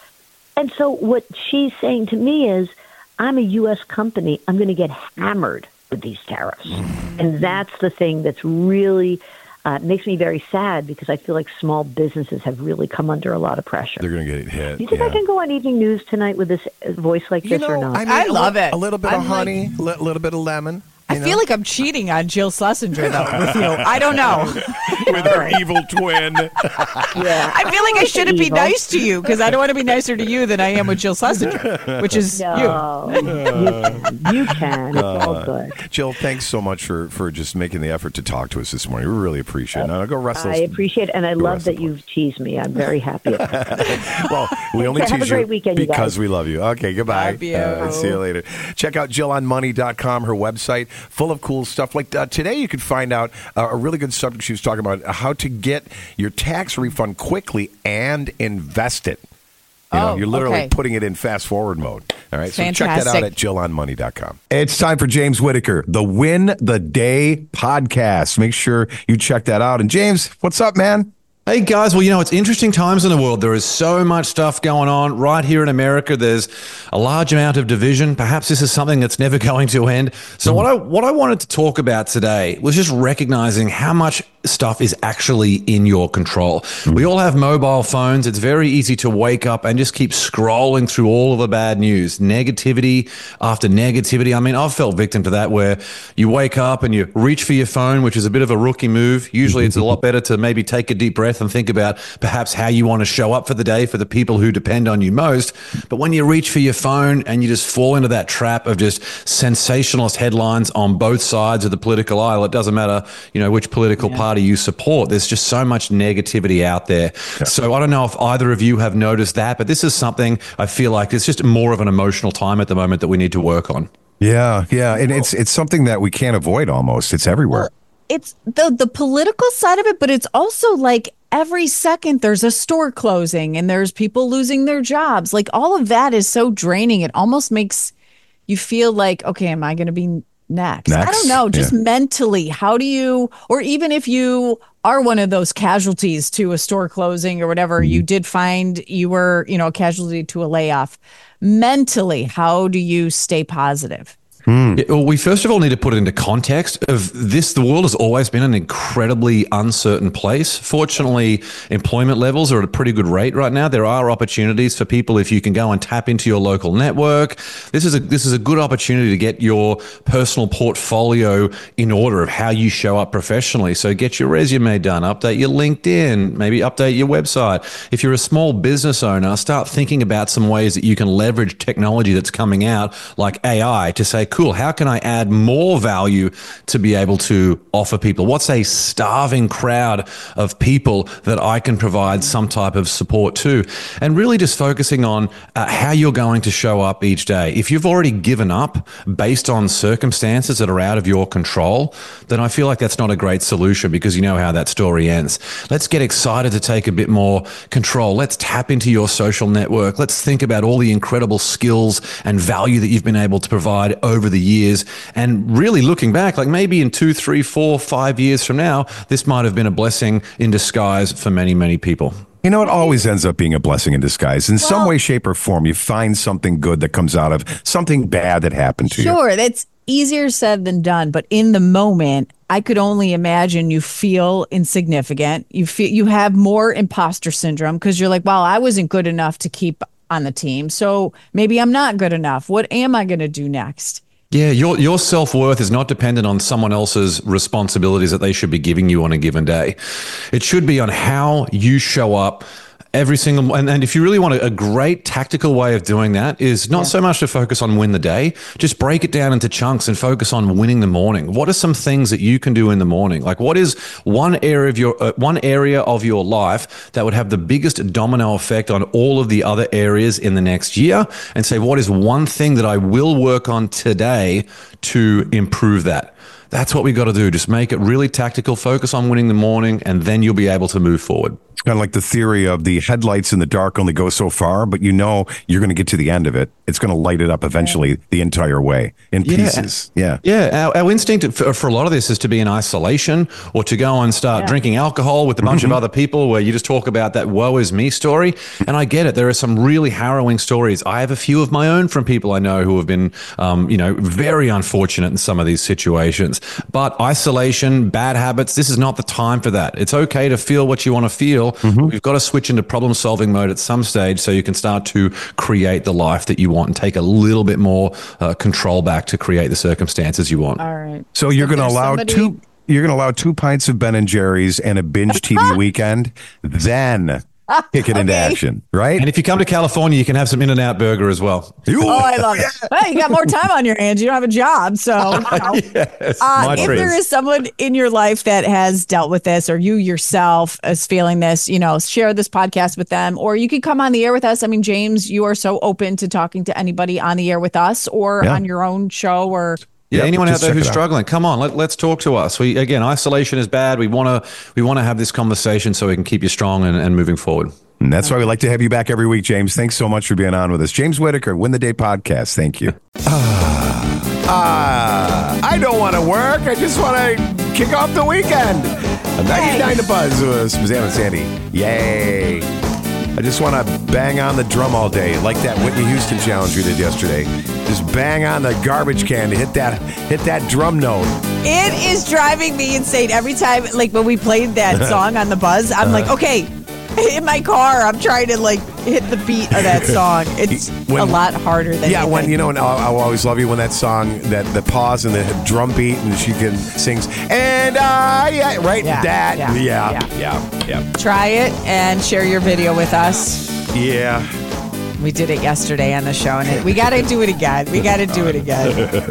And so what she's saying to me is, I'm a U S company. I'm going to get hammered with these tariffs. And that's the thing that's really uh, makes me very sad because I feel like small businesses have really come under a lot of pressure. They're going to get hit. Do you think yeah. I can go on evening news tonight with this uh, voice like You this or know, not? I, mean, I a love li- it. A little bit of I'm like- honey, a li- little bit of lemon. I you feel know? like I'm cheating on Jill Schlesinger though with you. I don't know. with her evil twin. yeah, I feel like I shouldn't be evil. nice to you because I don't want to be nicer to you than I am with Jill Schlesinger, which is you. No, you can. You can. It's all Uh, good. Jill, thanks so much for, for just making the effort to talk to us this morning. We really appreciate it. Now, I'll go wrestle. I appreciate it, and I the love rest of that you've teased me. I'm very happy about that. Well, we only care. Have tease a great you weekend, you because guys. we love you. Okay, goodbye. Love you. Uh, see you later. Check out jill on money dot com, her website, full of cool stuff. Like uh, today, you could find out uh, a really good subject she was talking about, how to get your tax refund quickly and invest it. You know, Oh, you're literally okay. putting it in fast forward mode. All right, so check that out Fantastic. at jill on money dot com. It's time for James Whitaker, the Win the Day podcast. Make sure you check that out. And James, what's up, man? Hey guys, well, you know, it's interesting times in the world. There is so much stuff going on right here in America. There's a large amount of division. Perhaps this is something that's never going to end. So what I what I wanted to talk about today was just recognizing how much stuff is actually in your control. We all have mobile phones. It's very easy to wake up and just keep scrolling through all of the bad news, negativity after negativity. I mean, I've felt victim to that where you wake up and you reach for your phone, which is a bit of a rookie move. Usually it's a lot better to maybe take a deep breath breath and think about perhaps how you want to show up for the day for the people who depend on you most. But when you reach for your phone and you just fall into that trap of just sensationalist headlines on both sides of the political aisle, it doesn't matter, you know, which political yeah. party you support. There's just so much negativity out there. Yeah. So I don't know if either of you have noticed that, but this is something I feel like it's just more of an emotional time at the moment that we need to work on. Yeah, yeah. And it's it's something that we can't avoid almost. It's everywhere. Well, it's the the political side of it, but it's also like every second there's a store closing and there's people losing their jobs. Like all of that is so draining. It almost makes you feel like, okay, am I going to be next? next? I don't know. Just yeah. mentally, how do you, or even if you are one of those casualties to a store closing or whatever, mm-hmm. you did find you were, you know, a casualty to a layoff. Mentally, how do you stay positive? Hmm. Yeah, well, we first of all need to put it into context of this. The world has always been an incredibly uncertain place. Fortunately, employment levels are at a pretty good rate right now. There are opportunities for people if you can go and tap into your local network. This is a this is a good opportunity to get your personal portfolio in order of how you show up professionally. So get your resume done, update your LinkedIn, maybe update your website. If you're a small business owner, start thinking about some ways that you can leverage technology that's coming out like A I to say, cool, how can I add more value to be able to offer people? What's a starving crowd of people that I can provide some type of support to? And really just focusing on uh, how you're going to show up each day. If you've already given up based on circumstances that are out of your control, then I feel like that's not a great solution because you know how that story ends. Let's get excited to take a bit more control. Let's tap into your social network. Let's think about all the incredible skills and value that you've been able to provide over the years, and really looking back, like maybe in two, three, four, five years from now, this might have been a blessing in disguise for many, many people. You know, it always ends up being a blessing in disguise. In well, some way, shape, or form, you find something good that comes out of something bad that happened to sure, you. Sure, that's easier said than done, but in the moment, I could only imagine you feel insignificant. You feel you have more imposter syndrome because you're like, well, I wasn't good enough to keep on the team, so maybe I'm not good enough. What am I going to do next? Yeah, your your self-worth is not dependent on someone else's responsibilities that they should be giving you on a given day. It should be on how you show up every single, and, and if you really want a, a great tactical way of doing that is not yeah. so much to focus on win the day, just break it down into chunks and focus on winning the morning. What are some things that you can do in the morning? Like what is one area of your, uh, one area of your life that would have the biggest domino effect on all of the other areas in the next year? And say, what is one thing that I will work on today to improve that? That's what we got to do. Just make it really tactical, focus on winning the morning, and then you'll be able to move forward. It's kind of like the theory of the headlights in the dark only go so far, but you know you're going to get to the end of it. It's going to light it up eventually yeah. the entire way in yeah. pieces. Yeah. Yeah. Our, our instinct for, for a lot of this is to be in isolation or to go and start yeah. drinking alcohol with a bunch mm-hmm. of other people where you just talk about that woe is me story. And I get it. There are some really harrowing stories. I have a few of my own from people I know who have been, um, you know, very unfortunate in some of these situations. But isolation, bad habits, this is not the time for that. It's okay to feel what you want to feel. Mm-hmm. We've got to switch into problem solving mode at some stage so you can start to create the life that you want and take a little bit more uh, control back to create the circumstances you want. All right. So you're going to allow somebody... two you're going to allow two pints of Ben and Jerry's and a binge T V weekend, then kick it into okay. action, right? And if you come to California, you can have some In-N-Out Burger as well. Oh, I love it. Well, you got more time on your hands. You don't have a job. So, you know. yes, uh, if there is someone in your life that has dealt with this, or you yourself is feeling this, you know, share this podcast with them, or you can come on the air with us. I mean, James, you are so open to talking to anybody on the air with us or yeah. on your own show or... Yeah, yep, anyone out there who's out. struggling, come on, let, let's talk to us. We again, isolation is bad. We want to we want to have this conversation so we can keep you strong and, and moving forward. And that's why we like to have you back every week, James. Thanks so much for being on with us. James Whitaker, Win the Day Podcast. Thank you. Ah, uh, I don't want to work. I just want to kick off the weekend. ninety-nine to Buzz with Susanna and Sandy. Yay. I just want to bang on the drum all day, like that Whitney Houston challenge we did yesterday. Just bang on the garbage can to hit that hit that drum note. It is driving me insane every time. Like when we played that song on the Buzz, I'm uh, like, okay, In my car, I'm trying to like hit the beat of that song. It's When- a lot harder than Yeah, you when think. you know, and I'll, I'll always love you when that song, that the pause and the drum beat, and she can sings, and I, yeah, right, Yeah, that, yeah, yeah, yeah. yeah, yeah, Try it and share your video with us. yeah. We did it yesterday on the show, and it, we got to do it again. We got to do it again.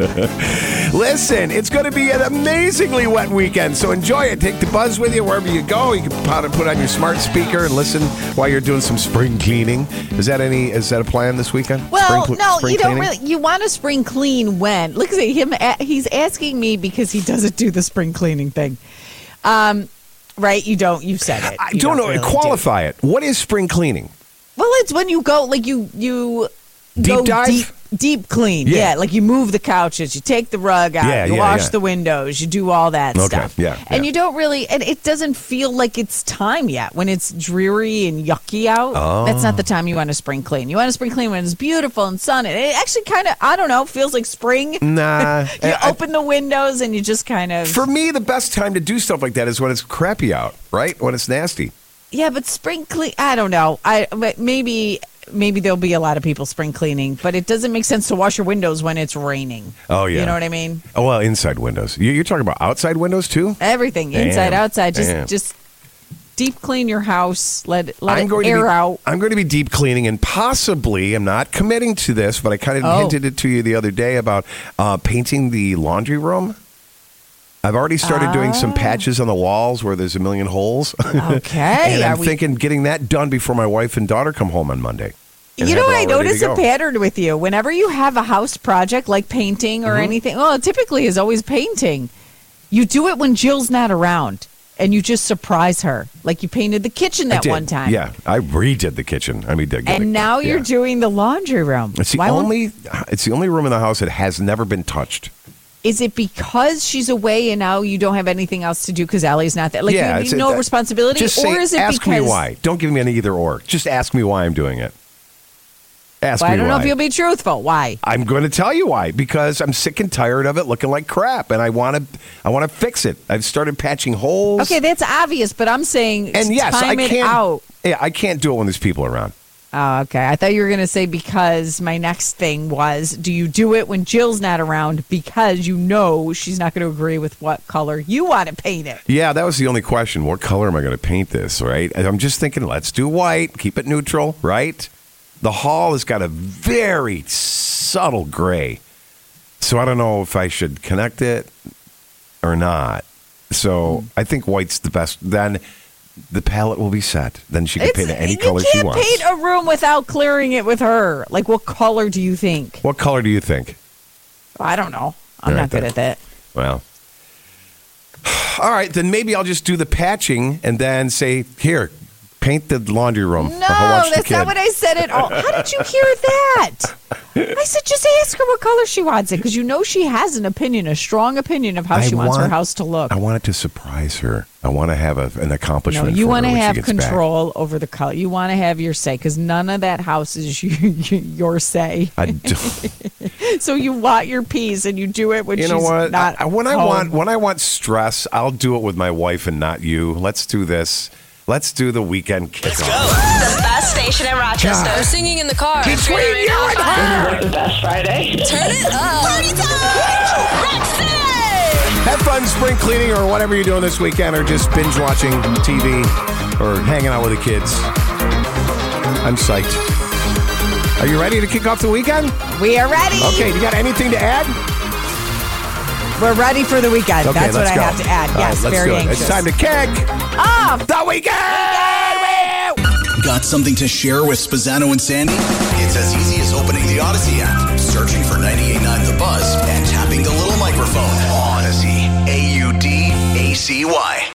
Listen, it's going to be an amazingly wet weekend, so enjoy it. Take the buzz with you wherever you go. You can put put on your smart speaker and listen while you're doing some spring cleaning. Is that any? Is that a plan this weekend? Well, Spring cl- no, spring you don't cleaning? really. You want to spring clean when? Look at him. a- He's asking me because he doesn't do the spring cleaning thing. Um, right? You don't. You said it. I You don't know. really Qualify it. What is spring cleaning? Well, it's when you go, like you you Deep go dive? deep, deep clean. Yeah. Yeah. like you move the couches, you take the rug out, Yeah, you yeah, wash yeah. the windows, you do all that Okay, stuff. yeah, and yeah. you don't really, and it doesn't feel like it's time yet when it's dreary and yucky out. Oh. That's not the time you want to spring clean. You want to spring clean when it's beautiful and sunny. It actually kind of, I don't know, feels like spring. Nah. You I- open the windows and you just kind of. For me, the best time to do stuff like that is when it's crappy out, right? When it's nasty. Yeah, but spring clean, I don't know. I but maybe maybe there'll be a lot of people spring cleaning, but it doesn't make sense to wash your windows when it's raining. Oh, yeah. You know what I mean? Oh, well, inside windows. You- You're talking about outside windows, too? Everything, Damn. inside, outside. Just Damn. just deep clean your house. Let it, let I'm it going air to be, out. I'm going to be deep cleaning, and possibly, I'm not committing to this, but I kind of Oh. hinted it to you the other day about uh, painting the laundry room. I've already started doing some Ah. patches on the walls where there's a million holes. Okay. and Are I'm we- thinking getting that done before my wife and daughter come home on Monday. and You have know it what? I all ready to notice a go. pattern with you. Whenever you have a house project like painting or Mhm. anything, well, it typically is always painting. You do it when Jill's not around, and you just surprise her. Like you painted the kitchen I that did. one time. Yeah, I redid the kitchen. I mean, did get And it. now you're Yeah. doing the laundry room. It's the Why won't- only. It's the only room in the house that has never been touched. Is it because she's away and now you don't have anything else to do because Allie's not there? Like yeah, you it's- have no it- responsibility, Just or say, is it ask because? me why. Don't give me an either or. Just ask me why I'm doing it. Ask Well, me I don't why. know if you'll be truthful. Why? I'm going to tell you why. Because I'm sick and tired of it looking like crap, and I want to. I want to fix it. I've started patching holes. Okay, that's obvious, but I'm saying and yes, time I it can't. out. Yeah, I can't do it when there's people around. Oh, okay. I thought you were going to say because my next thing was, do you do it when Jill's not around because you know she's not going to agree with what color you want to paint it? Yeah, that was the only question. What color am I going to paint this? Right? And I'm just thinking, let's do white. Keep it neutral. Right? The hall has got a very subtle gray, so I don't know if I should connect it or not. So I think white's the best. Then the palette will be set. Then she can paint it any color you she can't wants. paint a room without clearing it with her. Like, what color do you think? What color do you think? I don't know. I'm All right, not good then. at that. Well, all right, then maybe I'll just do the patching and then say, here, paint the laundry room. No, I'll watch the that's not kid. what I said at all. How did you hear that? I said just ask her what color she wants it because you know she has an opinion, a strong opinion of how I she wants her want- house to look. I want it to surprise her. I want to have a, an No, accomplishment. you for want her to when she have gets back. control over the color. You want to have your say because none of that house is you, your say. I do. So you want your piece and you do it when You she's know what? not I, when I home. want when I want stress, I'll do it with my wife and not you. Let's do this. Let's do the weekend kickoff. The best station in Rochester. God. We're singing in the car. Between Turn it you up. and her. The best Friday. Turn it up. Party time. Rock City. Have fun spring cleaning or whatever you're doing this weekend, or just binge watching T V or hanging out with the kids. I'm psyched. Are you ready to kick off the weekend? We are ready. Okay, you got anything to add? We're ready for the weekend. Okay, That's what let's I go. have to add. All Yes, right, let's very do it. anxious. It's time to kick off the weekend. Got something to share with Spazzano and Sandy? It's as easy as opening the Odyssey app, searching for ninety-eight point nine The Buzz, and tapping the little microphone. Odyssey. A U D A C Y.